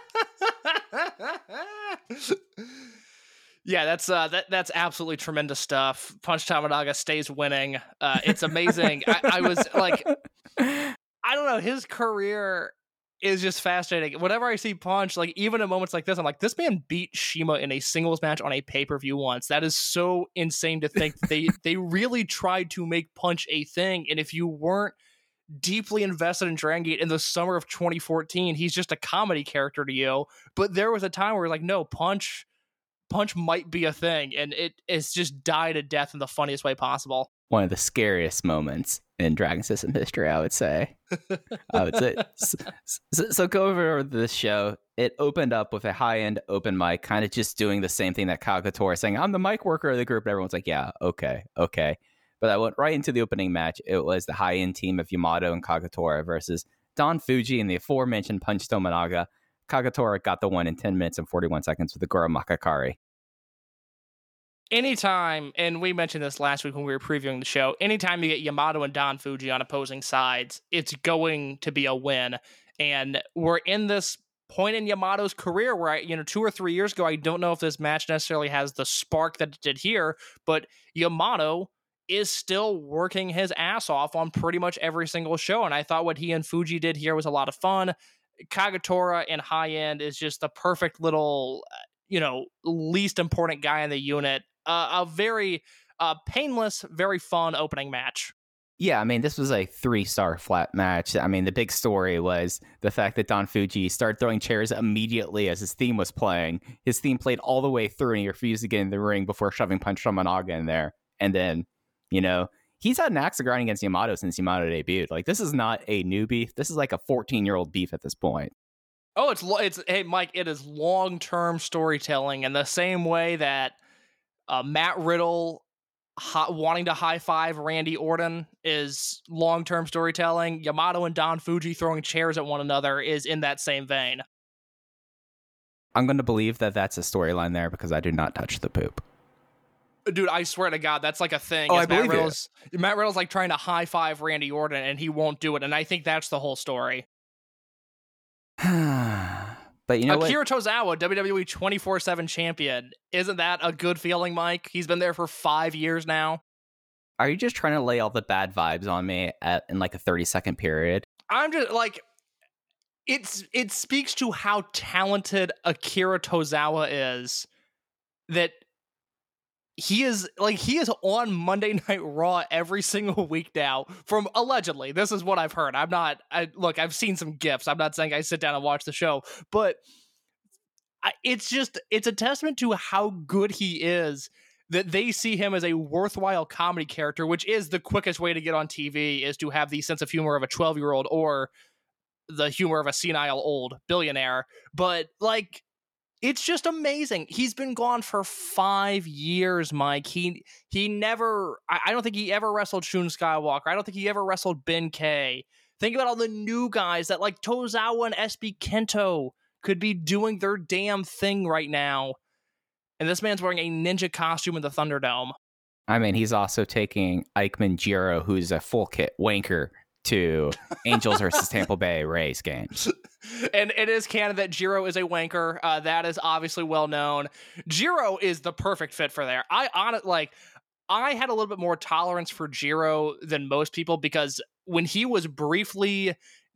Yeah, that's absolutely tremendous stuff. Punch Tominaga stays winning. It's amazing. I was like, I don't know, his career is just fascinating. Whenever I see Punch, like even in moments like this, I'm like, this man beat Shima in a singles match on a pay-per-view once. That is so insane to think. They really tried to make Punch a thing, and if you weren't deeply invested in Dragon Gate in the summer of 2014, he's just a comedy character to you. But there was a time where like, no, Punch might be a thing, and it's just died a death in the funniest way possible. One of the scariest moments in Dragon System history, I would say. So go over this show. It opened up with a high-end open mic, kind of just doing the same thing that Kagetora, saying, I'm the mic worker of the group. And everyone's like, yeah, okay. But I went right into the opening match. It was the high-end team of Yamato and Kagetora versus Don Fuji and the aforementioned Punch Tominaga. Kagetora got the win in 10 minutes and 41 seconds with the Goro Makakari. Anytime, and we mentioned this last week when we were previewing the show, anytime you get Yamato and Don Fuji on opposing sides, it's going to be a win. And we're in this point in Yamato's career where 2 or 3 years ago, I don't know if this match necessarily has the spark that it did here, but Yamato is still working his ass off on pretty much every single show. And I thought what he and Fuji did here was a lot of fun. Kagetora in high end is just the perfect little, least important guy in the unit. A very painless, very fun opening match. Yeah, I mean, this was a 3-star flat match. I mean, the big story was the fact that Don Fuji started throwing chairs immediately as his theme was playing. His theme played all the way through, and he refused to get in the ring before shoving Punch Tominaga in there. And then, he's had an axe to grind against Yamato since Yamato debuted. Like, this is not a new beef. This is like a 14-year-old beef at this point. Oh, it's hey, Mike, it is long-term storytelling in the same way that Matt Riddle wanting to high-five Randy Orton is long-term storytelling. Yamato and Don Fuji throwing chairs at one another is in that same vein. I'm going to believe that that's a storyline there because I do not touch the poop. Dude, I swear to God, that's like a thing. Oh, I believe it. Matt Riddle's like trying to high-five Randy Orton, and he won't do it, and I think that's the whole story. But you know Akira Tozawa, WWE 24/7 champion. Isn't that a good feeling, Mike? He's been there for 5 years now. Are you just trying to lay all the bad vibes on me in like a 30-second period? I'm just like, it speaks to how talented Akira Tozawa is that he is on Monday Night Raw every single week now. From allegedly, this is what I've heard. I've seen some GIFs. I'm not saying I sit down and watch the show, but it's a testament to how good he is that they see him as a worthwhile comedy character, which is the quickest way to get on TV, is to have the sense of humor of a 12-year-old or the humor of a senile old billionaire. But like, it's just amazing. He's been gone for 5 years, Mike. He never, I don't think he ever wrestled Shun Skywalker. I don't think he ever wrestled Ben K. Think about all the new guys that like Tozawa and SB Kento could be doing their damn thing right now. And this man's wearing a ninja costume in the Thunderdome. I mean, he's also taking Ikeman Jiro, who's a full kit wanker, to Angels versus Tampa Bay Rays games. And it is canon that Jiro is a wanker. That is obviously well known. Jiro is the perfect fit for there. I had a little bit more tolerance for Jiro than most people because when he was briefly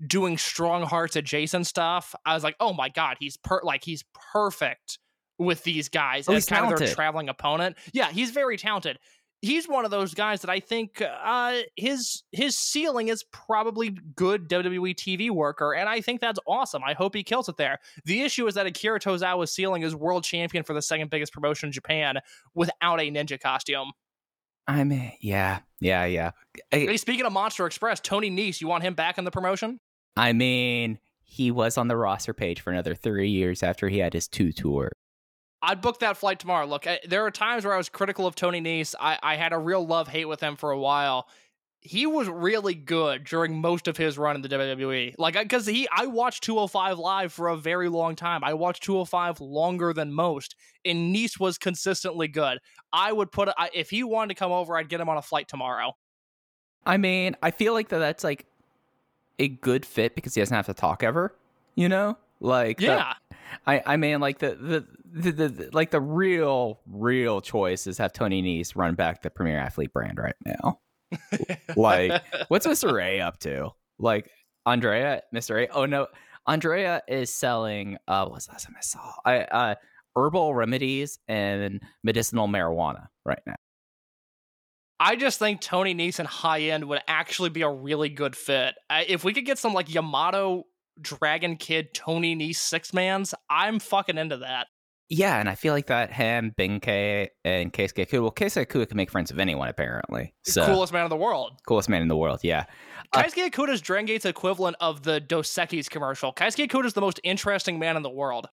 doing Strong Hearts adjacent stuff, I was like, oh my God, he's perfect with these guys as he's kind of their talented. traveling opponent. Yeah, he's very talented. He's one of those guys that I think his ceiling is probably good WWE TV worker, and I think that's awesome. I hope he kills it there. The issue is that Akira Tozawa's ceiling is world champion for the second biggest promotion in Japan without a ninja costume. I mean, yeah. Hey, speaking of Monster Express, Tony Nese, you want him back in the promotion? I mean, he was on the roster page for another 3 years after he had his 2 tour. I'd book that flight tomorrow. Look, there are times where I was critical of Tony Nese. I had a real love-hate with him for a while. He was really good during most of his run in the WWE. Like, because I watched 205 Live for a very long time. I watched 205 longer than most, and Nese was consistently good. I would put, if he wanted to come over, I'd get him on a flight tomorrow. I mean, I feel like that's like a good fit because he doesn't have to talk ever, you know? Like, yeah. I mean, like the real choice is have Tony Nese run back the Premier Athlete brand right now. Like, what's Mr. A up to? Like, Mr. A. Oh no, Andrea is selling. What was the last time I saw? Herbal remedies and medicinal marijuana right now. I just think Tony Nese and High End would actually be a really good fit. If we could get some like Yamato Dragon Kid Tony Nese 6-mans, I'm fucking into that. Yeah, and I feel like that him, Benkei, and Keisuke Kuda. Well, Keisuke Kuda can make friends with anyone, apparently. So, coolest man in the world. Coolest man in the world, yeah. Keisuke Kuda's Dragon Gate's equivalent of the Dos Equis commercial. Keisuke Kuda's the most interesting man in the world.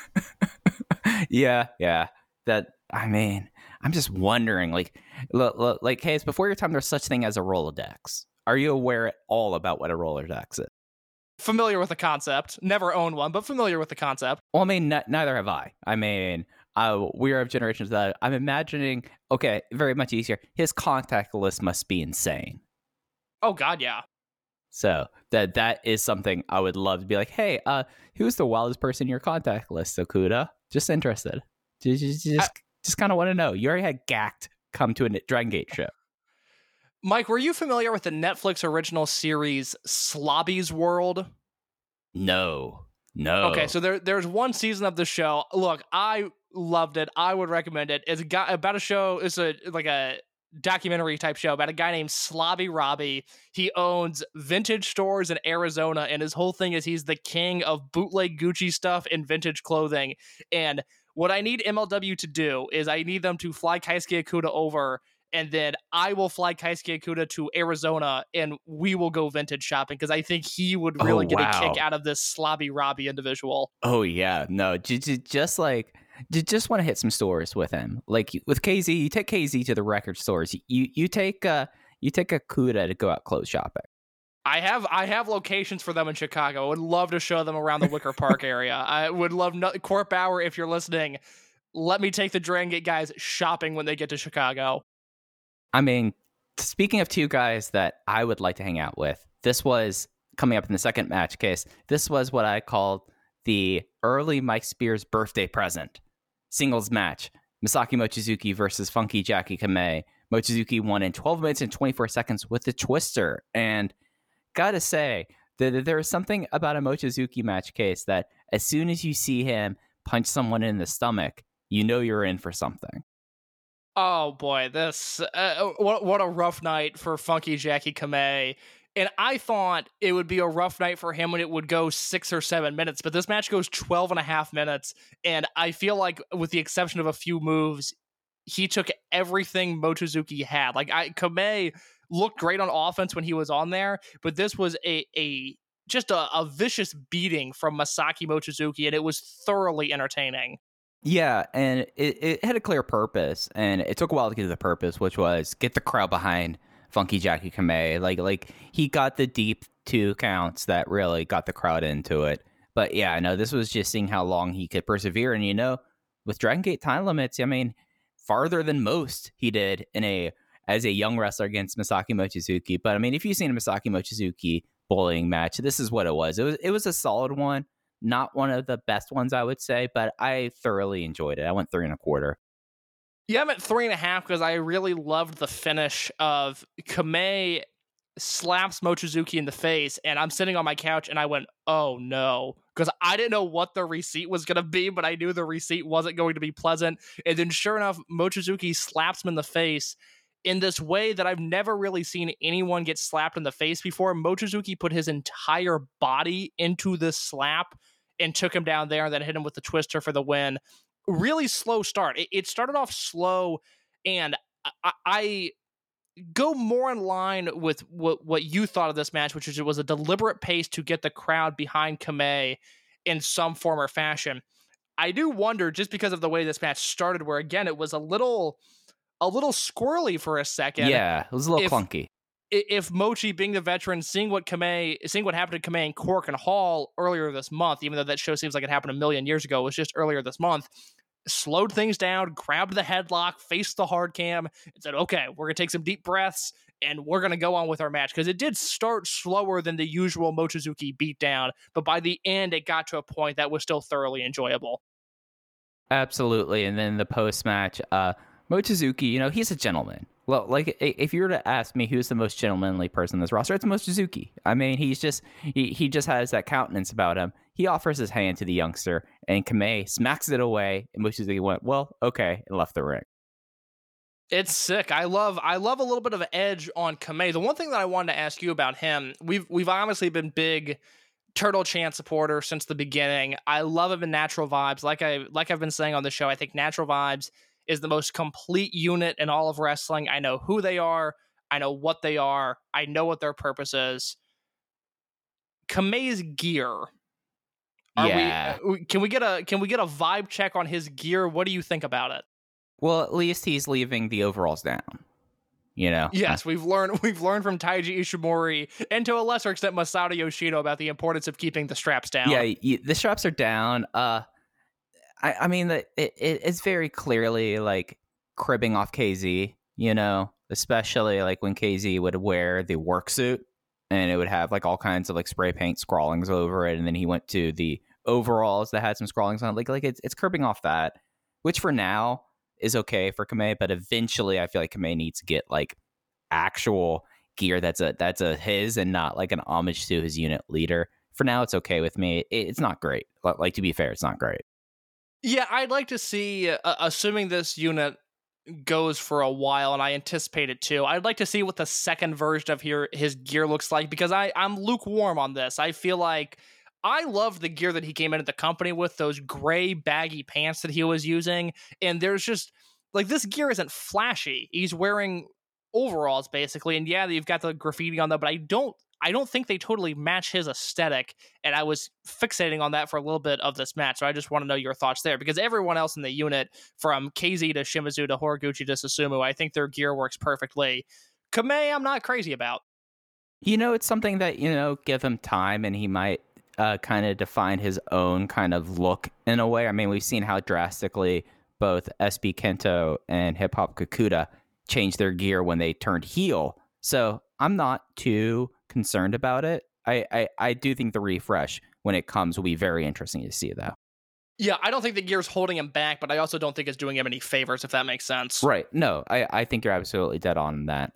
Yeah. That, I mean, I'm just wondering, like, hey, it's before your time, there's such thing as a Rolodex. Are you aware at all about what a Rolodex is? Familiar with the concept. Never owned one, but familiar with the concept. Well, I mean, neither have I. I mean, we are of generations that I'm imagining, okay, very much easier. His contact list must be insane. Oh, God, yeah. So that is something I would love to be like, hey, who's the wildest person in your contact list, Okuda? Just interested. Just kind of want to know. You already had Gact come to a Dragon Gate show. Mike, were you familiar with the Netflix original series Slobby's World? No. Okay, so there's one season of the show. Look, I loved it. I would recommend it. It's about a show. It's a documentary type show about a guy named Slobby Robbie. He owns vintage stores in Arizona, and his whole thing is he's the king of bootleg Gucci stuff and vintage clothing. And what I need MLW to do is I need them to fly Keisuke Okuda over, and then I will fly Keisuke Okuda to Arizona, and we will go vintage shopping, because I think he would really get a kick out of this Slobby Robbie individual. Oh, yeah. No, just want to hit some stores with him. Like, with KZ, you take KZ to the record stores. You take Okuda to go out clothes shopping. I have locations for them in Chicago. I would love to show them around the Wicker Park area. I would love Court Bauer, if you're listening, let me take the Dragon Gate guys shopping when they get to Chicago. I mean, speaking of two guys that I would like to hang out with, this was coming up in the second match case. This was what I called the early Mike Spears birthday present. Singles match. Masaki Mochizuki versus Funky Jackie Kamei. Mochizuki won in 12 minutes and 24 seconds with the twister. And gotta say, there is something about a Mochizuki match case that as soon as you see him punch someone in the stomach, you know you're in for something. Oh boy, this what a rough night for Funky Jackie Kamei. And I thought it would be a rough night for him when it would go 6 or 7 minutes, but this match goes 12 and a half minutes, and I feel like, with the exception of a few moves, he took everything Mochizuki had. Like, Kamei looked great on offense when he was on there, but this was just a vicious beating from Masaki Mochizuki, and it was thoroughly entertaining. Yeah, and it had a clear purpose, and it took a while to get to the purpose, which was get the crowd behind Funky Jackie Kamei. Like he got the deep 2 counts that really got the crowd into it. But yeah, no, this was just seeing how long he could persevere. And, you know, with Dragon Gate time limits, I mean, farther than most he did as a young wrestler against Masaki Mochizuki. But I mean, if you've seen a Masaki Mochizuki bullying match, this is what it was. It was a solid one. Not one of the best ones, I would say, but I thoroughly enjoyed it. I went 3 1/4. Yeah, I'm at 3.5 because I really loved the finish of Kamei. slaps Mochizuki in the face, and I'm sitting on my couch and I went, oh no, because I didn't know what the receipt was going to be, but I knew the receipt wasn't going to be pleasant. And then sure enough, Mochizuki slaps him in the face in this way that I've never really seen anyone get slapped in the face before. Mochizuki put his entire body into this slap and took him down there and then hit him with the twister for the win. Really slow start. It started off slow, and I go more in line with what you thought of this match, which is it was a deliberate pace to get the crowd behind Kamei in some form or fashion. I do wonder, just because of the way this match started, where again it was a little squirrely for a second. Yeah, it was a little clunky. If Mochi, being the veteran, seeing what happened to Kamei and Cork and Hall earlier this month, even though that show seems like it happened a million years ago, it was just earlier this month, slowed things down, grabbed the headlock, faced the hard cam, and said, okay, we're going to take some deep breaths, and we're going to go on with our match. Because it did start slower than the usual Mochizuki beatdown, but by the end, it got to a point that was still thoroughly enjoyable. Absolutely. And then the post-match, Mochizuki, he's a gentleman. Well, like, if you were to ask me who's the most gentlemanly person in this roster, it's Mochizuki. I mean, he just has that countenance about him. He offers his hand to the youngster, and Kamei smacks it away, and Mochizuki went, well, okay, and left the ring. It's sick. I love a little bit of an edge on Kamei. The one thing that I wanted to ask you about him, we've obviously been big Turtle Chan supporters since the beginning. I love him in Natural Vibes. Like I've been saying on the show, I think Natural Vibes is the most complete unit in all of wrestling. I know who they are. I know what they are. I know what their purpose is. Kamei's gear. Can we get a vibe check on his gear? What do you think about it? Well, at least he's leaving the overalls down. Yes, we've learned from Taiji Ishimori and to a lesser extent Masato Yoshino about the importance of keeping the straps down. Yeah, the straps are down. I mean, it's very clearly like cribbing off KZ, especially like when KZ would wear the work suit and it would have like all kinds of like spray paint scrawlings over it. And then he went to the overalls that had some scrawlings on it. Like it's cribbing off that, which for now is okay for Kamei. But eventually I feel like Kamei needs to get like actual gear that's a his and not like an homage to his unit leader. For now, it's okay with me. It's not great. Like, to be fair, it's not great. Yeah, I'd like to see, assuming this unit goes for a while, and I anticipate it too, I'd like to see what the second version of his gear looks like, because I'm lukewarm on this. I feel like I love the gear that he came into the company with, those gray baggy pants that he was using, and there's just, like, this gear isn't flashy. He's wearing overalls, basically, and yeah, you've got the graffiti on them, but I don't think they totally match his aesthetic, and I was fixating on that for a little bit of this match, so I just want to know your thoughts there, because everyone else in the unit, from KZ to Shimizu to Horiguchi to Susumu, I think their gear works perfectly. Kamei, I'm not crazy about. It's something that, give him time, and he might kind of define his own kind of look in a way. I mean, we've seen how drastically both SB Kento and Hip Hop Kakuta changed their gear when they turned heel, so I'm not too concerned about it. I do think the refresh when it comes will be very interesting to see, though. Yeah, I don't think the gear's holding him back, but I also don't think it's doing him any favors, if that makes sense. Right. No, I think you're absolutely dead on that.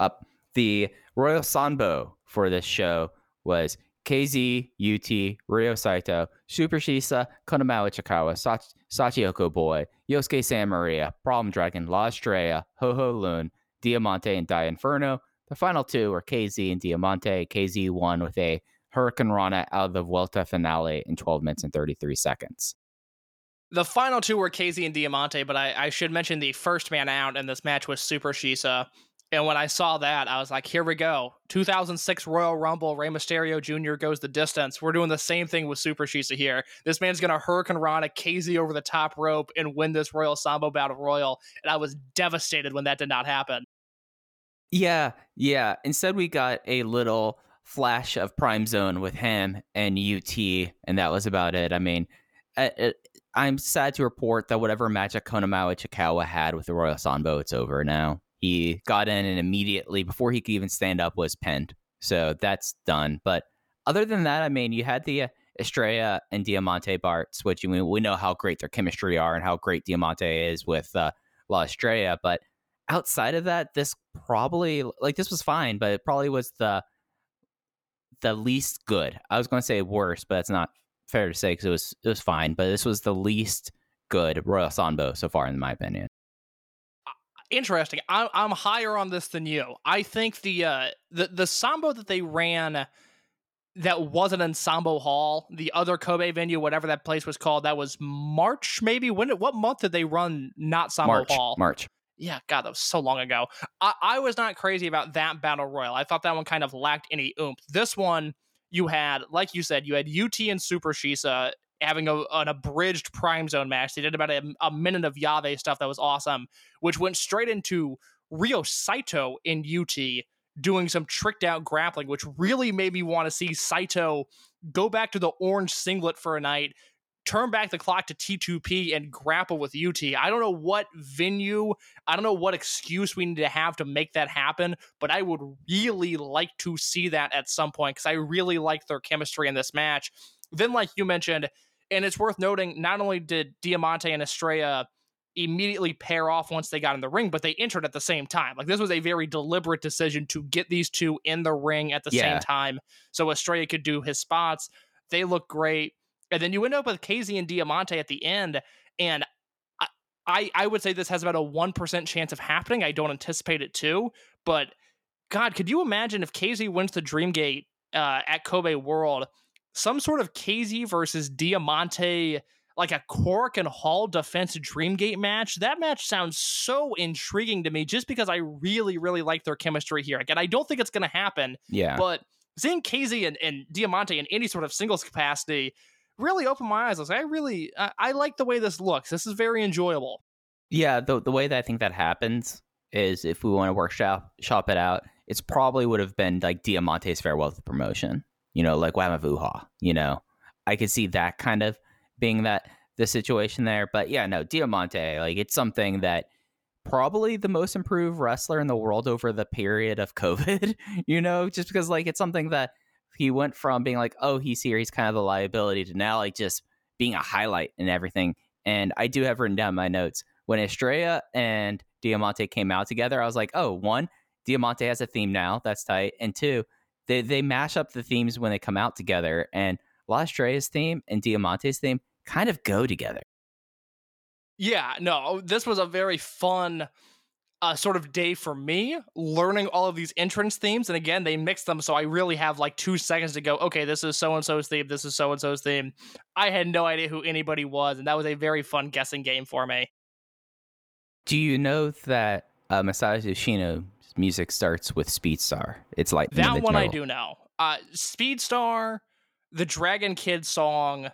The Royal Sanbo for this show was KZ, UT, Ryo Saito, Super Shisa, Konamawa Chikawa, Sachihoko Boy, Yosuke Santa Maria, Problem Dragon, La Estrella, Ho Ho Lun, Diamante, and Dai Inferno. The final two were KZ and Diamante. KZ won with a Hurricane Rana out of the Vuelta finale in 12 minutes and 33 seconds. The final two were KZ and Diamante, but I should mention the first man out in this match was Super Shisa. And when I saw that, I was like, here we go. 2006 Royal Rumble, Rey Mysterio Jr. goes the distance. We're doing the same thing with Super Shisa here. This man's going to Hurricane Rana KZ over the top rope and win this Royal Sambo Battle Royal. And I was devastated when that did not happen. Yeah. Instead, we got a little flash of Prime Zone with him and UT, and that was about it. I mean, I'm sad to report that whatever magic Konamawa Chikawa had with the Royal Sanbo, it's over now. He got in and immediately, before he could even stand up, was pinned. So that's done. But other than that, I mean, you had the Estrella and Diamante Barts, which we know how great their chemistry are and how great Diamante is with La Estrella. But outside of that, this probably like this was fine, but it probably was the least good. I was going to say worse, but it's not fair to say because it was fine. But this was the least good Royal Sambo so far, in my opinion. Interesting. I'm higher on this than you. I think the Sambo that they ran that wasn't in Sambo Hall, the other Kobe venue, whatever that place was called, that was March maybe. What month did they run not Sambo Hall? March. Yeah, God, that was so long ago. I was not crazy about that Battle Royal. I thought that one kind of lacked any oomph. This one, you had, like you said, you had UT and Super Shisa having an abridged Prime Zone match. They did about a minute of Yave stuff that was awesome, which went straight into Ryo Saito in UT doing some tricked out grappling, which really made me want to see Saito go back to the orange singlet for a night, turn back the clock to T2P and grapple with UT. I don't know what venue, I don't know what excuse we need to have to make that happen, but I would really like to see that at some point because I really like their chemistry in this match. Then, like you mentioned, and it's worth noting, not only did Diamante and Estrella immediately pair off once they got in the ring, but they entered at the same time. Like, this was a very deliberate decision to get these two in the ring at the same time so Estrella could do his spots. They look great. And then you end up with KZ and Diamante at the end, and I would say this has about a 1% chance of happening. I don't anticipate it to, but God, could you imagine if KZ wins the Dreamgate at Kobe World, some sort of KZ versus Diamante, like a Cork and Hall defense Dreamgate match? That match sounds so intriguing to me just because I really, really like their chemistry here. Again, I don't think it's going to happen, but seeing KZ and Diamante in any sort of singles capacity really opened my eyes. I like the way this looks. This is very enjoyable. Yeah, the way that I think that happens is if we want to workshop it out, it's probably would have been like Diamante's farewell to the promotion. You know, like Wamavuha. You know, I could see that kind of being the situation there. But yeah, no, Diamante, like it's something that probably the most improved wrestler in the world over the period of COVID. You know, just because like it's something that he went from being like, oh, he's here, he's kind of a liability, to now like just being a highlight and everything. And I do have written down my notes. When Estrella and Diamante came out together, I was like, oh, one, Diamante has a theme now. That's tight. And two, they mash up the themes when they come out together. And La Estrella's theme and Diamante's theme kind of go together. Yeah, no, this was a very fun sort of day for me, learning all of these entrance themes. And again, they mix them, so I really have like 2 seconds to go, okay, this is so-and-so's theme, this is so-and-so's theme. I had no idea who anybody was, and that was a very fun guessing game for me. Do you know that Masayu Yoshino's music starts with Speedstar? It's like that one I do know. Speedstar, the Dragon Kid song.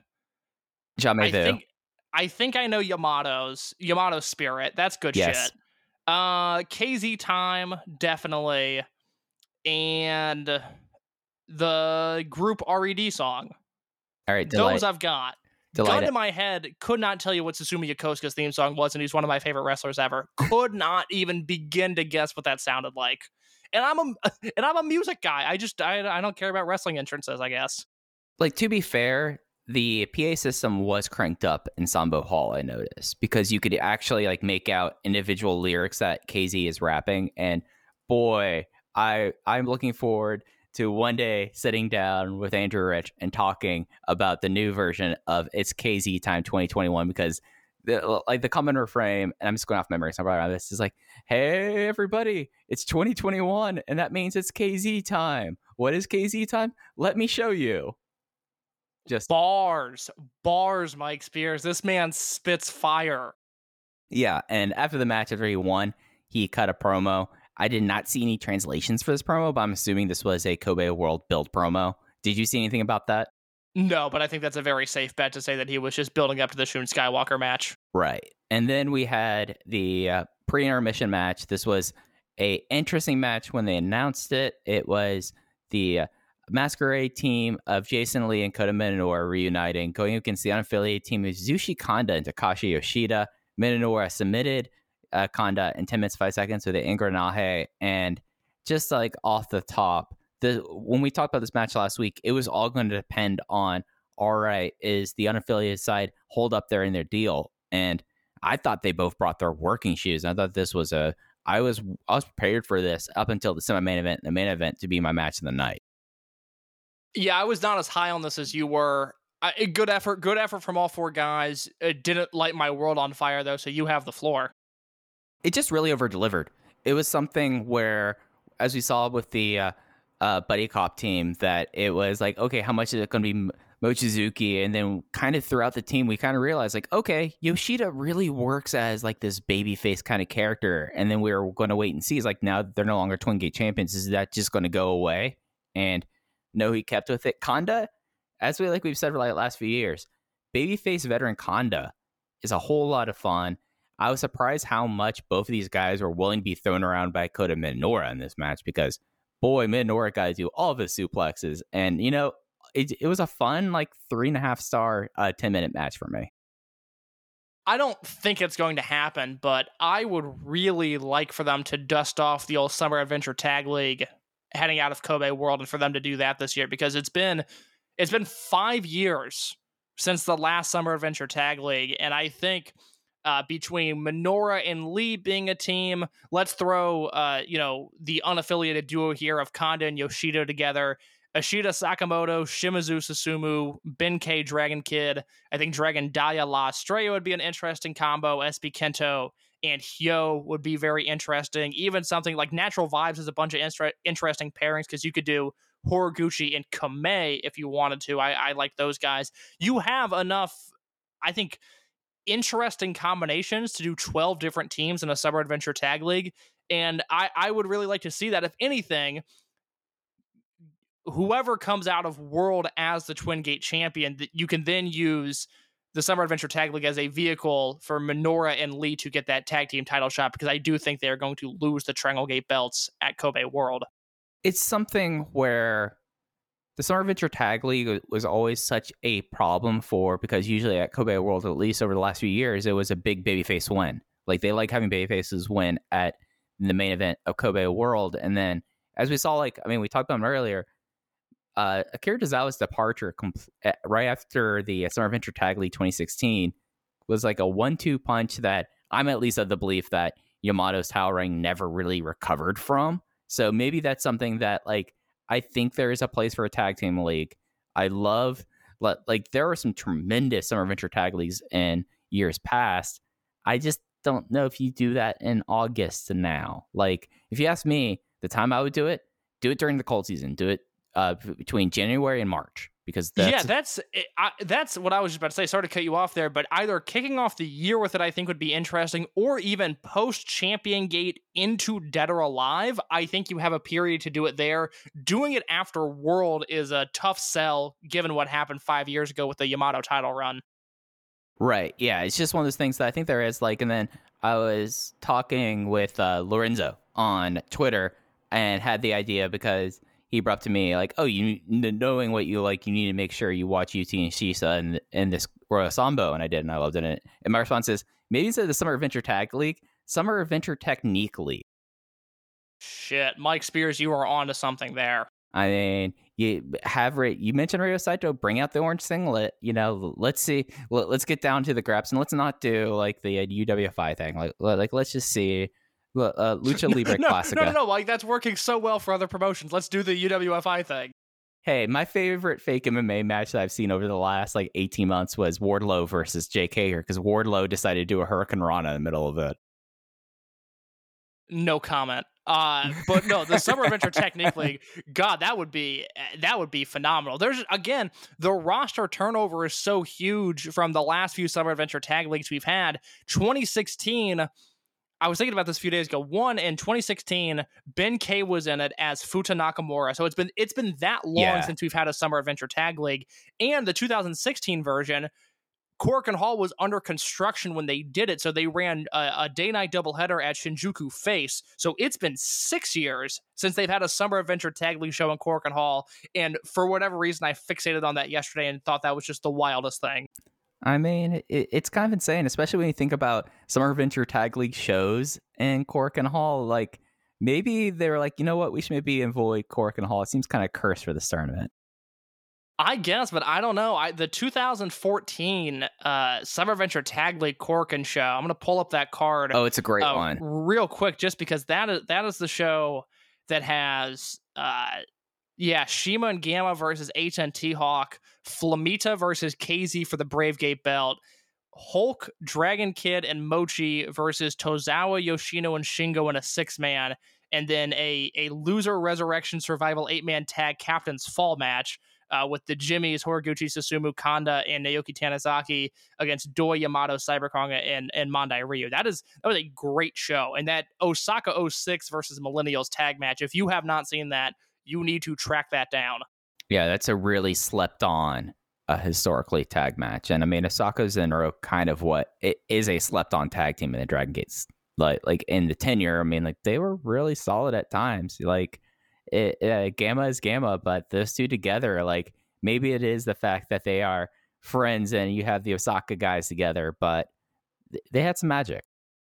I think I know Yamato's Spirit. That's good shit. KZ Time, definitely. And the group RED song. All right, those I've got. Gun to my head, could not tell you what Susumu Yokosuka's theme song was, and he's one of my favorite wrestlers ever. Could not even begin to guess what that sounded like. And I'm a music guy. I don't care about wrestling entrances, I guess. Like, to be fair, the PA system was cranked up in Sambo Hall, I noticed, because you could actually like make out individual lyrics that KZ is rapping. And boy, I'm looking forward to one day sitting down with Andrew Rich and talking about the new version of It's KZ Time 2021, because the common refrain, and I'm just going off memory, so around this is like, hey everybody, it's 2021 and that means it's KZ time. What is KZ time? Let me show you. Just bars, Mike Spears. This man spits fire. Yeah, and after the match, after he won, he cut a promo. I did not see any translations for this promo, but I'm assuming this was a Kobe World build promo. Did you see anything about that? No, but I think that's a very safe bet to say that he was just building up to the Shun Skywalker match. Right. And then we had the pre-intermission match. This was a interesting match when they announced it. It was the Masquerade team of Jason Lee and Kota Minoura reuniting, going against the unaffiliated team of Zushi Kanda and Takashi Yoshida. Minoura submitted Kanda in 10 minutes 5 seconds with the Ingranaje, and just like off the top, when we talked about this match last week, it was all going to depend on, all right, is the unaffiliated side hold up there in their deal? And I thought they both brought their working shoes. I thought this was a I was prepared for this up until the semi-main event, the main event to be my match of the night. Yeah, I was not as high on this as you were. Good effort from all four guys. It didn't light my world on fire, though, so you have the floor. It just really over-delivered. It was something where, as we saw with the Buddy Cop team, that it was like, okay, how much is it going to be Mochizuki? And then kind of throughout the team, we kind of realized, like, okay, Yoshida really works as like this babyface kind of character. And then we were going to wait and see. It's like, now they're no longer Twin Gate champions. Is that just going to go away? And no, he kept with it. Kanda, as we've said for like the last few years, babyface veteran Kanda is a whole lot of fun. I was surprised how much both of these guys were willing to be thrown around by Kota Minoura in this match, because boy, Minoura got to do all of his suplexes. And, you know, it was a fun, like 3.5 star 10-minute match for me. I don't think it's going to happen, but I would really like for them to dust off the old Summer Adventure Tag League heading out of Kobe World, and for them to do that this year, because it's been 5 years since the last Summer Adventure Tag League, and I think between Minoura and Lee being a team, let's throw the unaffiliated duo here of Kanda and Yoshida together. Ashita Sakamoto, Shimizu Susumu, Ben K, Dragon Kid. I think Dragon Daya La Estrella would be an interesting combo. SB Kento and Hyo would be very interesting. Even something like Natural Vibes has a bunch of interesting pairings, because you could do Horiguchi and Kamei if you wanted to. I like those guys. You have enough, I think, interesting combinations to do 12 different teams in a Summer Adventure Tag League. And I would really like to see that. If anything, whoever comes out of World as the Twin Gate champion, that you can then use the Summer Adventure Tag League as a vehicle for Minoura and Lee to get that tag team title shot, because I do think they're going to lose the Triangle Gate belts at Kobe World. It's something where the Summer Adventure Tag League was always such a problem because usually at Kobe World, at least over the last few years, it was a big babyface win. Like, they like having babyfaces win at the main event of Kobe World. And then, as we saw, we talked about him earlier, Akira Tozawa's departure right after the Summer Adventure Tag League 2016 was like a 1-2 punch that I'm at least of the belief that Yamato's title reign never really recovered from. So maybe that's something that, like, I think there is a place for a tag team league. I love, there are some tremendous Summer Adventure Tag Leagues in years past. I just don't know if you do that in August now. Like, if you ask me, the time I would do it during the cold season. Do it between January and March, because that's what I was just about to say. Sorry to cut you off there, but either kicking off the year with it, I think would be interesting, or even post Champion Gate into Dead or Alive. I think you have a period to do it there. Doing it after World is a tough sell, given what happened 5 years ago with the Yamato title run. Right. Yeah. It's just one of those things that I think there is, like, and then I was talking with Lorenzo on Twitter and had the idea, because he brought up to me, like, oh, you knowing what you like, you need to make sure you watch UT and Shisa and this Royal Sambo. And I did, and I loved it. And my response is, maybe instead of the Summer Adventure Tag League, Summer Adventure Technique League. Shit, Mike Spears, you are on to something there. I mean, you mentioned Ryo Saito, bring out the orange singlet. You know, let's see. Let's get down to the graps, and let's not do like the UWFI thing. Like let's just see. Lucha Libre Classica. No, like, that's working so well for other promotions. Let's do the UWFI thing. Hey, my favorite fake MMA match that I've seen over the last 18 months was Wardlow versus JK here, because Wardlow decided to do a Hurricane Rana in the middle of it. No comment. But no, the Summer Adventure Technique League, God, that would be phenomenal. There's, again, the roster turnover is so huge from the last few Summer Adventure Tag Leagues we've had. 2016, I was thinking about this a few days ago. In 2016, Ben K was in it as Futa Nakamura. So it's been that long since we've had a Summer Adventure Tag League. And the 2016 version, Korakuen Hall was under construction when they did it, so they ran a day-night doubleheader at Shinjuku Face. So it's been 6 years since they've had a Summer Adventure Tag League show in Korakuen Hall, and for whatever reason, I fixated on that yesterday and thought that was just the wildest thing. I mean, it's kind of insane, especially when you think about Summer Adventure Tag League shows in Korakuen Hall. Like, maybe they were like, you know what, we should maybe avoid Korakuen Hall. It seems kind of cursed for this tournament. I guess, but I don't know. The 2014 Summer Venture Tag League Corkin show. I'm gonna pull up that card. Oh, it's a great one. Real quick, just because that is the show that has Shima and Gamma versus HNT Hawk, Flamita versus KZ for the Brave Gate belt, Hulk, Dragon Kid, and Mochi versus Tozawa, Yoshino, and Shingo in a 6-man, and then a loser resurrection survival 8-man tag captain's fall match. With the Jimmies, Horiguchi, Susumu, Kanda, and Naoki Tanizaki against Doi, Yamato, Cyberkonga, and Mondai Ryu. That was a great show. And that Osaka 06 versus Millennials tag match, if you have not seen that, you need to track that down. Yeah, that's a really slept on historically tag match. And I mean, Osaka Zenro kind of what it is, a slept on tag team in the Dragon Gates. Like in the tenure, I mean, like they were really solid at times. Like, Gamma is Gamma, but those two together, like maybe it is the fact that they are friends and you have the Osaka guys together, but they had some magic.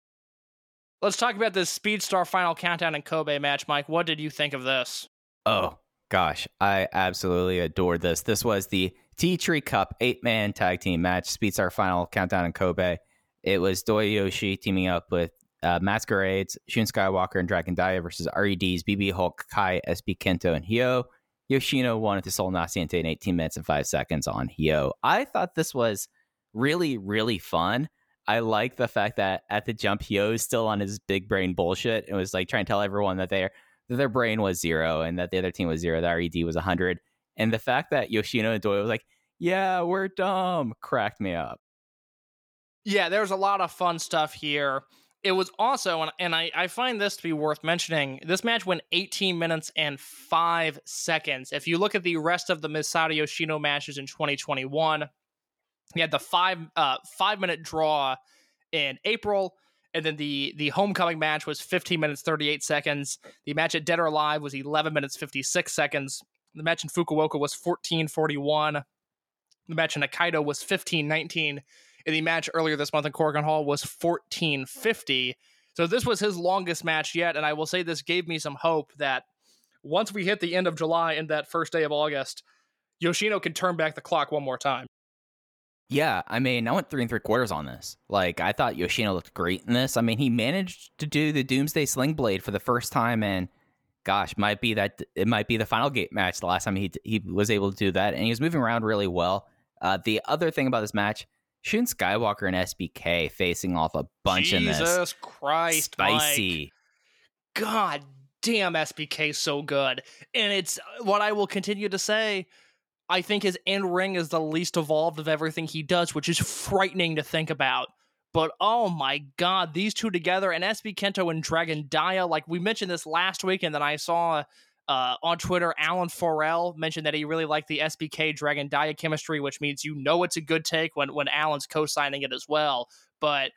Let's talk about this Speedstar Final Countdown and Kobe match, Mike. What did you think of this? Oh gosh, I absolutely adored this. This was the Tea Tree Cup 8-man tag team match, Speedstar Final Countdown in Kobe. It was Doyoshi teaming up with Masquerades, Shun Skywalker, and Dragon Dia versus REDs, BB Hulk, Kai, SB Kento, and Hyo. Yoshino won at the Sol Naciente in 18 minutes and 5 seconds on Hyo. I thought this was really, really fun. I like the fact that at the jump, Hyo is still on his big brain bullshit and was like trying to tell everyone that their brain was 0 and that the other team was 0, that RED was 100. And the fact that Yoshino and Doi was like, yeah, we're dumb, cracked me up. Yeah, there's a lot of fun stuff here. It was also, and I find this to be worth mentioning, this match went 18 minutes and 5 seconds. If you look at the rest of the Masato Yoshino matches in 2021, we had the 5-minute draw in April, and then the homecoming match was 15 minutes 38 seconds. The match at Dead or Alive was 11 minutes 56 seconds. The match in Fukuoka was 14:41. The match in Hokkaido was 15:19. And the match earlier this month in Korakuen Hall was 14:50. So this was his longest match yet, and I will say this gave me some hope that once we hit the end of July and that first day of August, Yoshino can turn back the clock one more time. Yeah, I mean, I went 3 3/4 on this. Like, I thought Yoshino looked great in this. I mean, he managed to do the Doomsday Sling Blade for the first time, and gosh, it might be the Final Gate match the last time he was able to do that, and he was moving around really well. The other thing about this match, Shun Skywalker and SBK facing off a bunch in this. Jesus Christ, spicy. Mike. God damn, SBK so good. And it's what I will continue to say. I think his in-ring is the least evolved of everything he does, which is frightening to think about. But oh my God, these two together, and SB Kento and Dragon Dia, like we mentioned this last week, and then I saw on Twitter, Alan Forel mentioned that he really liked the SBK Dragon Dia chemistry, which means it's a good take when Alan's co-signing it as well. But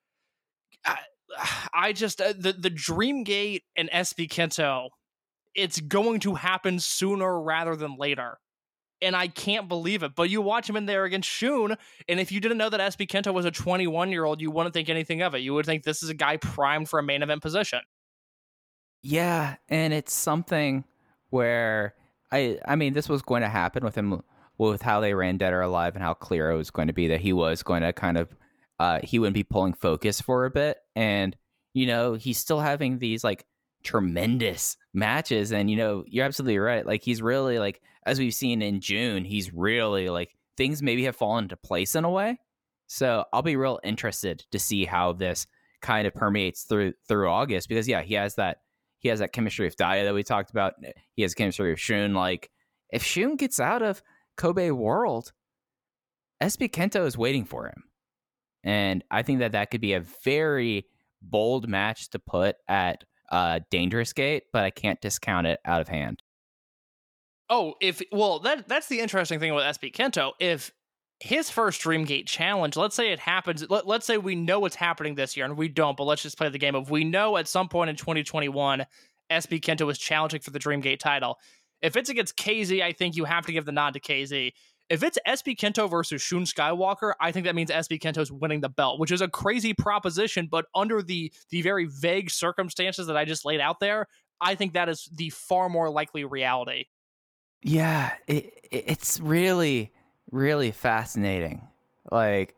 I just the Dreamgate and SB Kento, it's going to happen sooner rather than later. And I can't believe it. But you watch him in there against Shun, and if you didn't know that SB Kento was a 21-year-old, you wouldn't think anything of it. You would think this is a guy primed for a main event position. Yeah, and it's something where I mean, this was going to happen with him, with how they ran Dead or Alive and how clear it was going to be that he was going to kind of he wouldn't be pulling focus for a bit. And, you know, he's still having these like tremendous matches. And, you know, you're absolutely right. Like, he's really like, as we've seen in June, he's really like things maybe have fallen into place in a way. So I'll be real interested to see how this kind of permeates through August, because yeah, he has that chemistry with Dia that we talked about. He has chemistry with Shun. Like, if Shun gets out of Kobe World, SB Kento is waiting for him. And I think that could be a very bold match to put at Dangerous Gate, but I can't discount it out of hand. Oh, that's the interesting thing with SB Kento. If his first Dreamgate challenge, let's say it happens, let's say we know it's happening this year, and we don't, but let's just play the game of we know at some point in 2021, SB Kento is challenging for the Dreamgate title. If it's against KZ, I think you have to give the nod to KZ. If it's SB Kento versus Shun Skywalker, I think that means SB Kento's winning the belt, which is a crazy proposition, but under the very vague circumstances that I just laid out there, I think that is the far more likely reality. Yeah, it's really, really fascinating. Like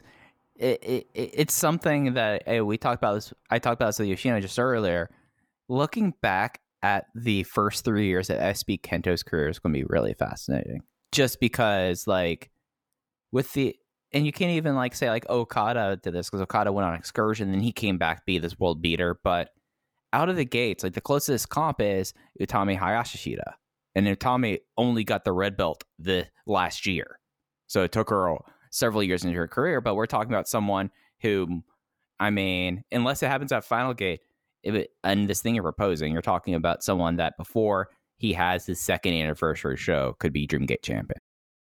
it's something that we talked about this. I talked about this with Yoshino just earlier. Looking back at the first 3 years of SB Kento's career is going to be really fascinating. Just because, like, and you can't even like say like Okada did this because Okada went on excursion and he came back to be this world beater. But out of the gates, like the closest comp is Utami Hayashishita, and Utami only got the red belt the last year, so it took her several years into her career. But we're talking about someone who, I mean, unless it happens at Final Gate, and this thing you're proposing, you're talking about someone that before he has his second anniversary show could be Dreamgate champion.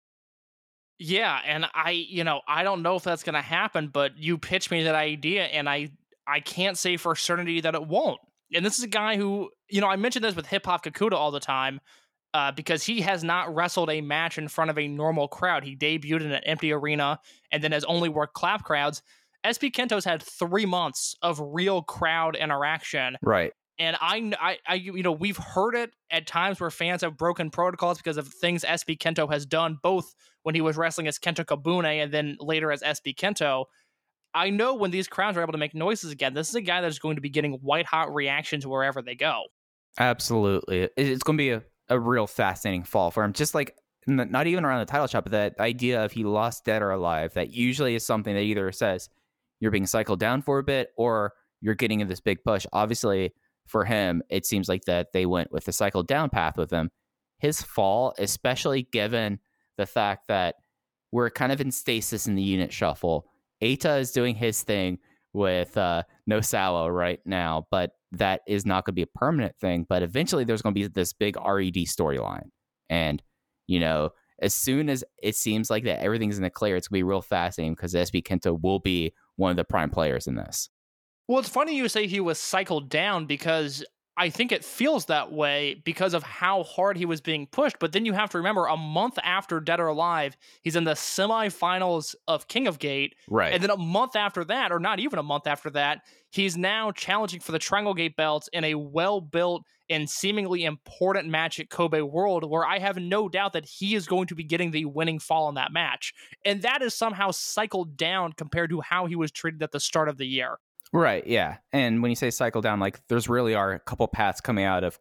Yeah, and I don't know if that's going to happen, but you pitched me that idea, and I can't say for certainty that it won't. And this is a guy who, I mentioned this with Hip Hop Kakuta all the time, because he has not wrestled a match in front of a normal crowd. He debuted in an empty arena and then has only worked clap crowds. SB Kento's had 3 months of real crowd interaction. Right. And I we've heard it at times where fans have broken protocols because of things SB Kento has done, both when he was wrestling as Kento Kabune and then later as SB Kento. I know when these crowds are able to make noises again, this is a guy that's going to be getting white hot reactions wherever they go. Absolutely. It's going to be a real fascinating fall for him. Just like not even around the title shot, but that idea of he lost dead or alive, that usually is something that either says you're being cycled down for a bit or you're getting in this big push. Obviously, for him, it seems like that they went with the cycle down path with him. His fall, especially given the fact that we're kind of in stasis in the unit shuffle. Eita is doing his thing with Nosawa right now, but that is not going to be a permanent thing. But eventually there's going to be this big RED storyline. And, as soon as it seems like that everything's in the clear, it's going to be real fascinating because SB Kento will be one of the prime players in this. Well, it's funny you say he was cycled down because I think it feels that way because of how hard he was being pushed. But then you have to remember, a month after Dead or Alive, he's in the semifinals of King of Gate. Right. And then a month after that, or not even a month after that, he's now challenging for the Triangle Gate belts in a well-built and seemingly important match at Kobe World, where I have no doubt that he is going to be getting the winning fall in that match. And that is somehow cycled down compared to how he was treated at the start of the year. Right, yeah. And when you say cycle down, like there's really are a couple paths coming out of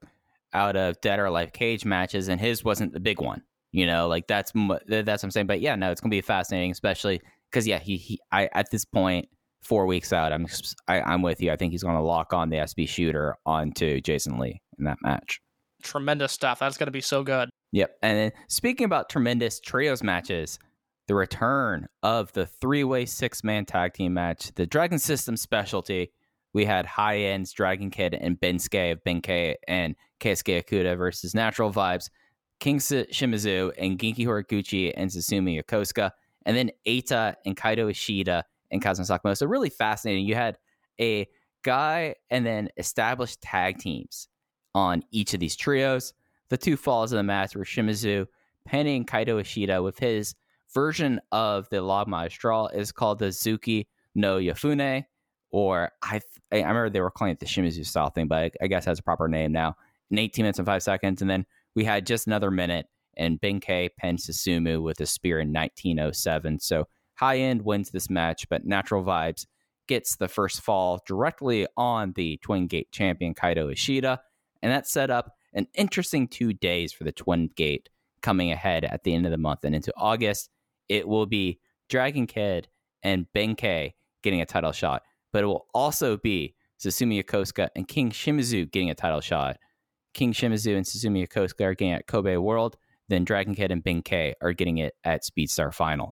Dead or Alive cage matches, and his wasn't the big one. Like that's what I'm saying. But yeah, no, it's gonna be fascinating, especially because I at this point 4 weeks out, I'm with you. I think he's gonna lock on the SB Shooter onto Jason Lee in that match. Tremendous stuff. That's gonna be so good. Yep. And then speaking about tremendous trios matches, the return of the 3-way 6-man tag team match, the Dragon System specialty. We had High Ends, Dragon Kid, and Bensuke of Benkei and Keisuke Okuda versus Natural Vibes, King Shimizu and Genki Horiguchi and Susumu Yokosuka, and then Eita and Kaito Ishida and Kazuma Sakamoto. So really fascinating. You had a guy and then established tag teams on each of these trios. The two falls of the match were Shimizu pinning Kaito Ishida with his version of the Log Maestral is called the Zuki no Yafune, or I remember they were calling it the Shimizu style thing, but I guess it has a proper name now. In 18 minutes and 5 seconds, and then we had just another minute, and Benkei pinned Susumu with a spear in 1907. So High End wins this match, but Natural Vibes gets the first fall directly on the Twin Gate champion Kaito Ishida, and that set up an interesting 2 days for the Twin Gate coming ahead at the end of the month and into August. It will be Dragon Kid and Benkei getting a title shot, but it will also be Susumu Yokosuka and King Shimizu getting a title shot. King Shimizu and Susumu Yokosuka are getting it at Kobe World, then Dragon Kid and Benkei are getting it at Speedstar Final.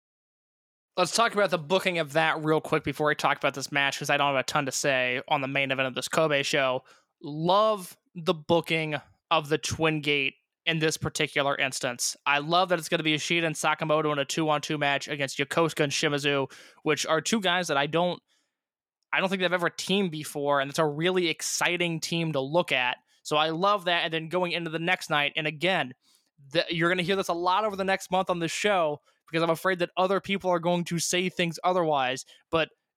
Let's talk about the booking of that real quick before we talk about this match, because I don't have a ton to say on the main event of this Kobe show. Love the booking of the Twin Gate in this particular instance. I love that it's going to be Ishida and Sakamoto in a 2-on-2 match against Yokosuka and Shimizu, which are two guys that I don't think they've ever teamed before, and it's a really exciting team to look at. So I love that. And then going into the next night, and again, you're going to hear this a lot over the next month on this show, because I'm afraid that other people are going to say things otherwise, but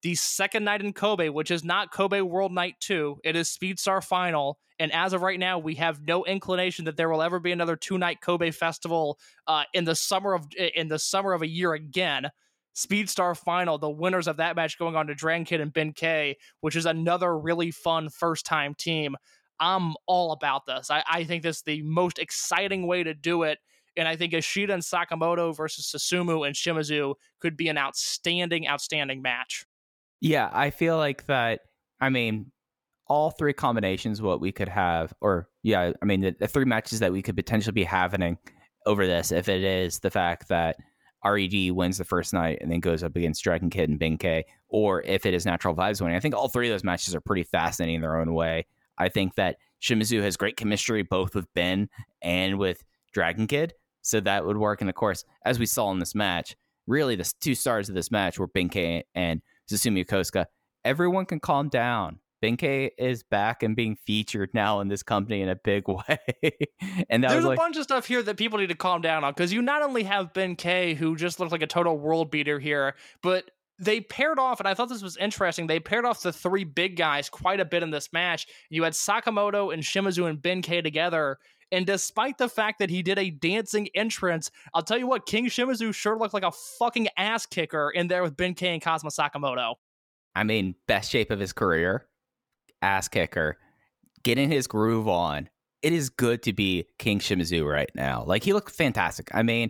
the second night in Kobe, which is not Kobe World Night 2. It is Speedstar Final. And as of right now, we have no inclination that there will ever be another 2-night Kobe Festival in the summer of a year again. Speedstar Final, the winners of that match going on to Dragon Kid and Ben K, which is another really fun first-time team. I'm all about this. I think this is the most exciting way to do it. And I think Ishida and Sakamoto versus Susumu and Shimizu could be an outstanding, outstanding match. Yeah, I feel like that, I mean, all three combinations, what we could have, or yeah, I mean, the three matches that we could potentially be having over this, if it is the fact that RED wins the first night and then goes up against Dragon Kid and Ben K, or if it is Natural Vibes winning, I think all three of those matches are pretty fascinating in their own way. I think that Shimizu has great chemistry both with Ben and with Dragon Kid, so that would work. And of course, as we saw in this match, really the two stars of this match were Ben K and Susumu Yokosuka. Everyone can calm down. Ben K is back and being featured now in this company in a big way. And that there's was a bunch of stuff here that people need to calm down on, because you not only have Ben K, who just looked like a total world beater here, but they paired off, and I thought this was interesting, they paired off the three big guys quite a bit in this match. You had Sakamoto and Shimizu and Ben K together, and despite the fact that he did a dancing entrance, I'll tell you what, King Shimizu sure looked like a fucking ass kicker in there with Ben K and Kazuma Sakamoto. I mean, best shape of his career, ass kicker, getting his groove on. It is good to be King Shimizu right now. Like, he looked fantastic. I mean,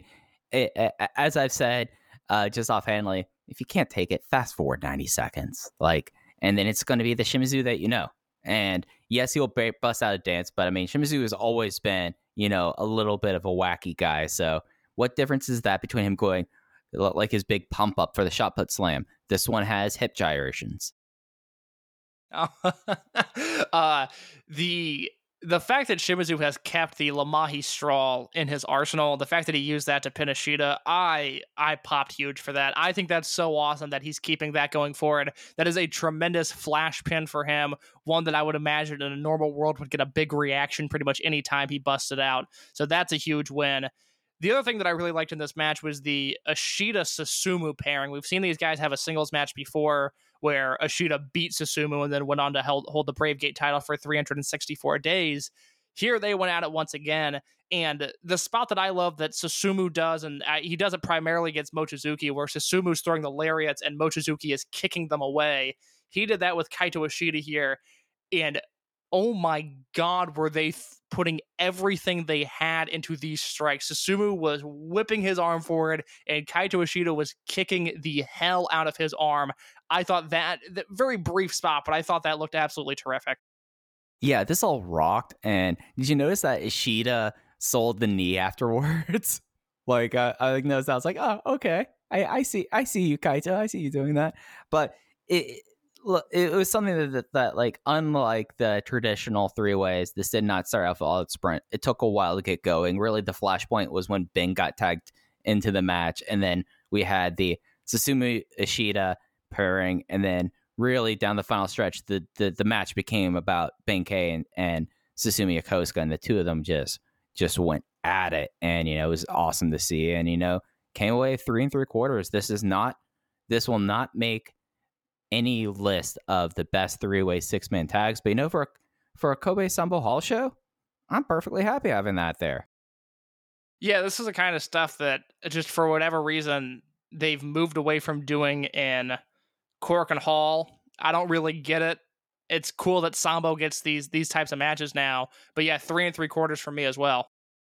as I've said, just offhandedly, if you can't take it, fast forward 90 seconds. Like, and then it's going to be the Shimizu that you know. And yes, he'll bust out a dance, but I mean, Shimizu has always been, you know, a little bit of a wacky guy. So what difference is that between him going like his big pump up for the shot put slam? This one has hip gyrations. The fact that Shimizu has kept the Lamahi straw in his arsenal, the fact that he used that to pin Ishida, I popped huge for that. I think that's so awesome that he's keeping that going forward. That is a tremendous flash pin for him, one that I would imagine in a normal world would get a big reaction pretty much any time he busted out. So that's a huge win. The other thing that I really liked in this match was the Ishida-Susumu pairing. We've seen these guys have a singles match before where Ishida beat Susumu and then went on to hold the Brave Gate title for 364 days. Here they went at it once again. And the spot that I love that Susumu does, and he does it primarily against Mochizuki, where Susumu's throwing the lariats and Mochizuki is kicking them away. He did that with Kaito Ishida here. And oh my God, were they putting everything they had into these strikes. Susumu was whipping his arm forward, and Kaito Ishida was kicking the hell out of his arm. I thought that very brief spot, but I thought that looked absolutely terrific. Yeah, this all rocked. And did you notice that Ishida sold the knee afterwards? Like, I noticed that. I was like, oh, okay. I see you, Kaito. I see you doing that. But it was something that like, unlike the traditional three ways, this did not start off all at sprint. It took a while to get going. Really, the flashpoint was when Ben got tagged into the match, and then we had the Susumu Ishida pairing, and then really down the final stretch, the match became about Ben K and Susumu Yokosuka, and the two of them just went at it, and it was awesome to see, and came away 3 3/4. This will not make any list of the best 3-way 6-man tags, but for a Kobe Sambo Hall show, I'm perfectly happy having that there. Yeah, this is the kind of stuff that just for whatever reason they've moved away from doing in Korakuen Hall. I don't really get it. It's cool that Sambo gets these types of matches now, but yeah, 3 3/4 for me as well.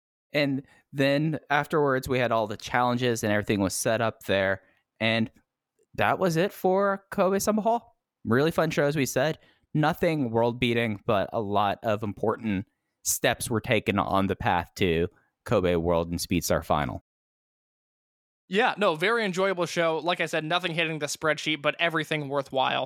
And then afterwards, we had all the challenges and everything was set up there, and that was it for Kobe Sambo Hall. Really fun show, as we said. Nothing world-beating, but a lot of important steps were taken on the path to Kobe World and Speedstar Final. Yeah, no, very enjoyable show. Like I said, nothing hitting the spreadsheet, but everything worthwhile.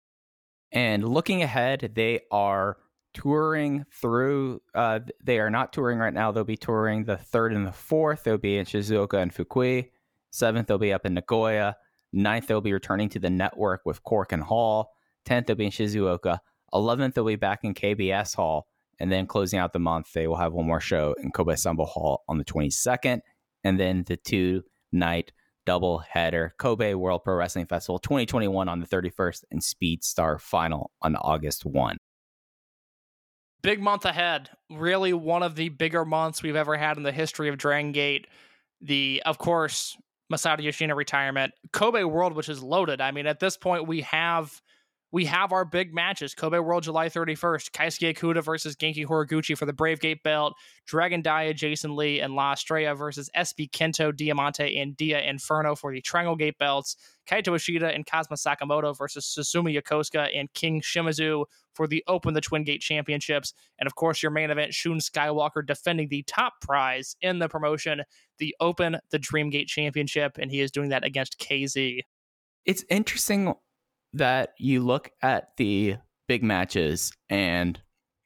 And looking ahead, they are touring through, they are not touring right now. They'll be touring the 3rd and the 4th. They'll be in Shizuoka and Fukui. 7th, they'll be up in Nagoya. 9th, they'll be returning to the network with Korakuen Hall. 10th, they'll be in Shizuoka. 11th, they'll be back in KBS Hall. And then closing out the month, they will have one more show in Kobe Sambo Hall on the 22nd. And then the 2-night double header. Kobe World Pro Wrestling Festival 2021 on the 31st and Speed Star Final on August 1. Big month ahead. Really one of the bigger months we've ever had in the history of Dragon Gate. Of course, Masato Yoshino retirement. Kobe World, which is loaded. I mean, at this point, we have our big matches. Kobe World, July 31st. Keisuke Okuda versus Genki Horiguchi for the Brave Gate belt. Dragon Dia, Jason Lee, and La Estrella versus SB Kento, Diamante, and Dia Inferno for the Triangle Gate belts. Kaito Ishida and Kazuma Sakamoto versus Susumu Yokosuka and King Shimizu for the Open the Twin Gate Championships. And of course, your main event, Shun Skywalker defending the top prize in the promotion, the Open the Dream Gate Championship, and he is doing that against KZ. It's interesting that you look at the big matches and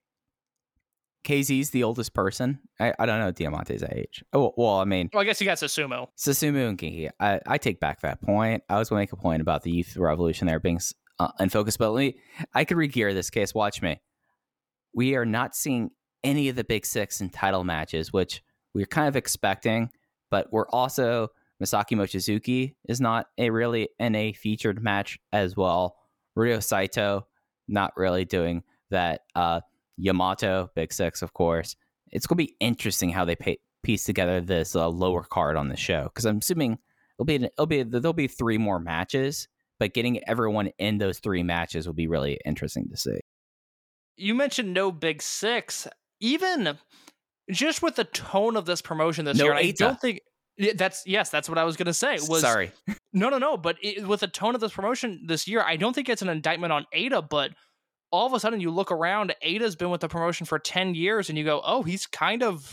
KZ's the oldest person. I don't know Diamante's age. Oh, well, I mean... Well, I guess you got Susumu. Susumu and Genki. I take back that point. I was going to make a point about the Youth Revolution there being unfocused, but I could re-gear this case. Watch me. We are not seeing any of the Big Six in title matches, which we're kind of expecting, but we're also... Masaki Mochizuki is not really in a featured match as well. Ryo Saito, not really doing that. Yamato, Big Six, of course. It's going to be interesting how they piece together this lower card on the show, because I'm assuming there'll be 3 more matches, but getting everyone in those 3 matches will be really interesting to see. You mentioned no Big Six. Even just with the tone of this promotion this year, I don't think... That's what I was going to say. Sorry. No. But with the tone of this promotion this year, I don't think it's an indictment on Eita, but all of a sudden you look around, Eita's been with the promotion for 10 years and you go, oh, he's kind of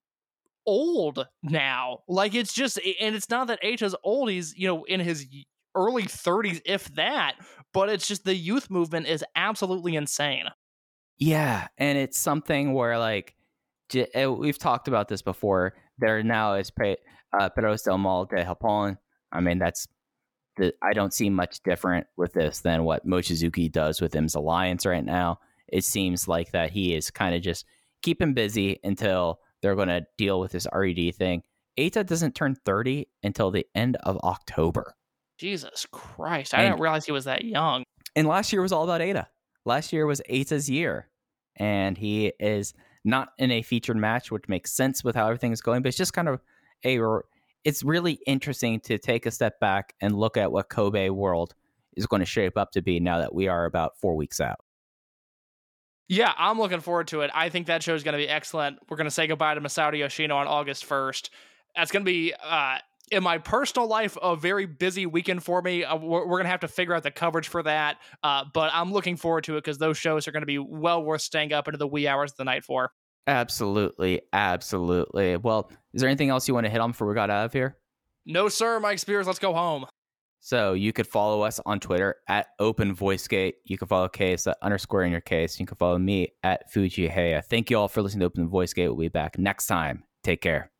old now. Like, it's just, and it's not that Eita's old. He's, in his early 30s, if that, but it's just the youth movement is absolutely insane. Yeah. And it's something where, like, we've talked about this before. There now is Perros del Mal de Japón. I mean, I don't see much different with this than what Mochizuki does with M's Alliance right now. It seems like that he is kind of just keeping busy until they're going to deal with this RED thing. Eita doesn't turn 30 until the end of October. Jesus Christ. I didn't realize he was that young. And last year was all about Eita. Last year was Eita's year. And he is not in a featured match, which makes sense with how everything is going, but it's just kind of it's really interesting to take a step back and look at what Kobe World is going to shape up to be now that we are about 4 weeks out. Yeah, I'm looking forward to it. I think that show is going to be excellent. We're going to say goodbye to Masato Yoshino on August 1st. That's going to be, in my personal life, a very busy weekend for me. We're going to have to figure out the coverage for that, but I'm looking forward to it because those shows are going to be well worth staying up into the wee hours of the night for. Absolutely. Well, is there anything else you want to hit on before we got out of here? No, sir. Mike Spears, let's go home. So you could follow us on Twitter at OpenVoiceGate. You can follow Case at _ in your case. You can follow me at Fujiheya. Thank you all for listening to Open Voice Gate. We'll be back next time. Take care.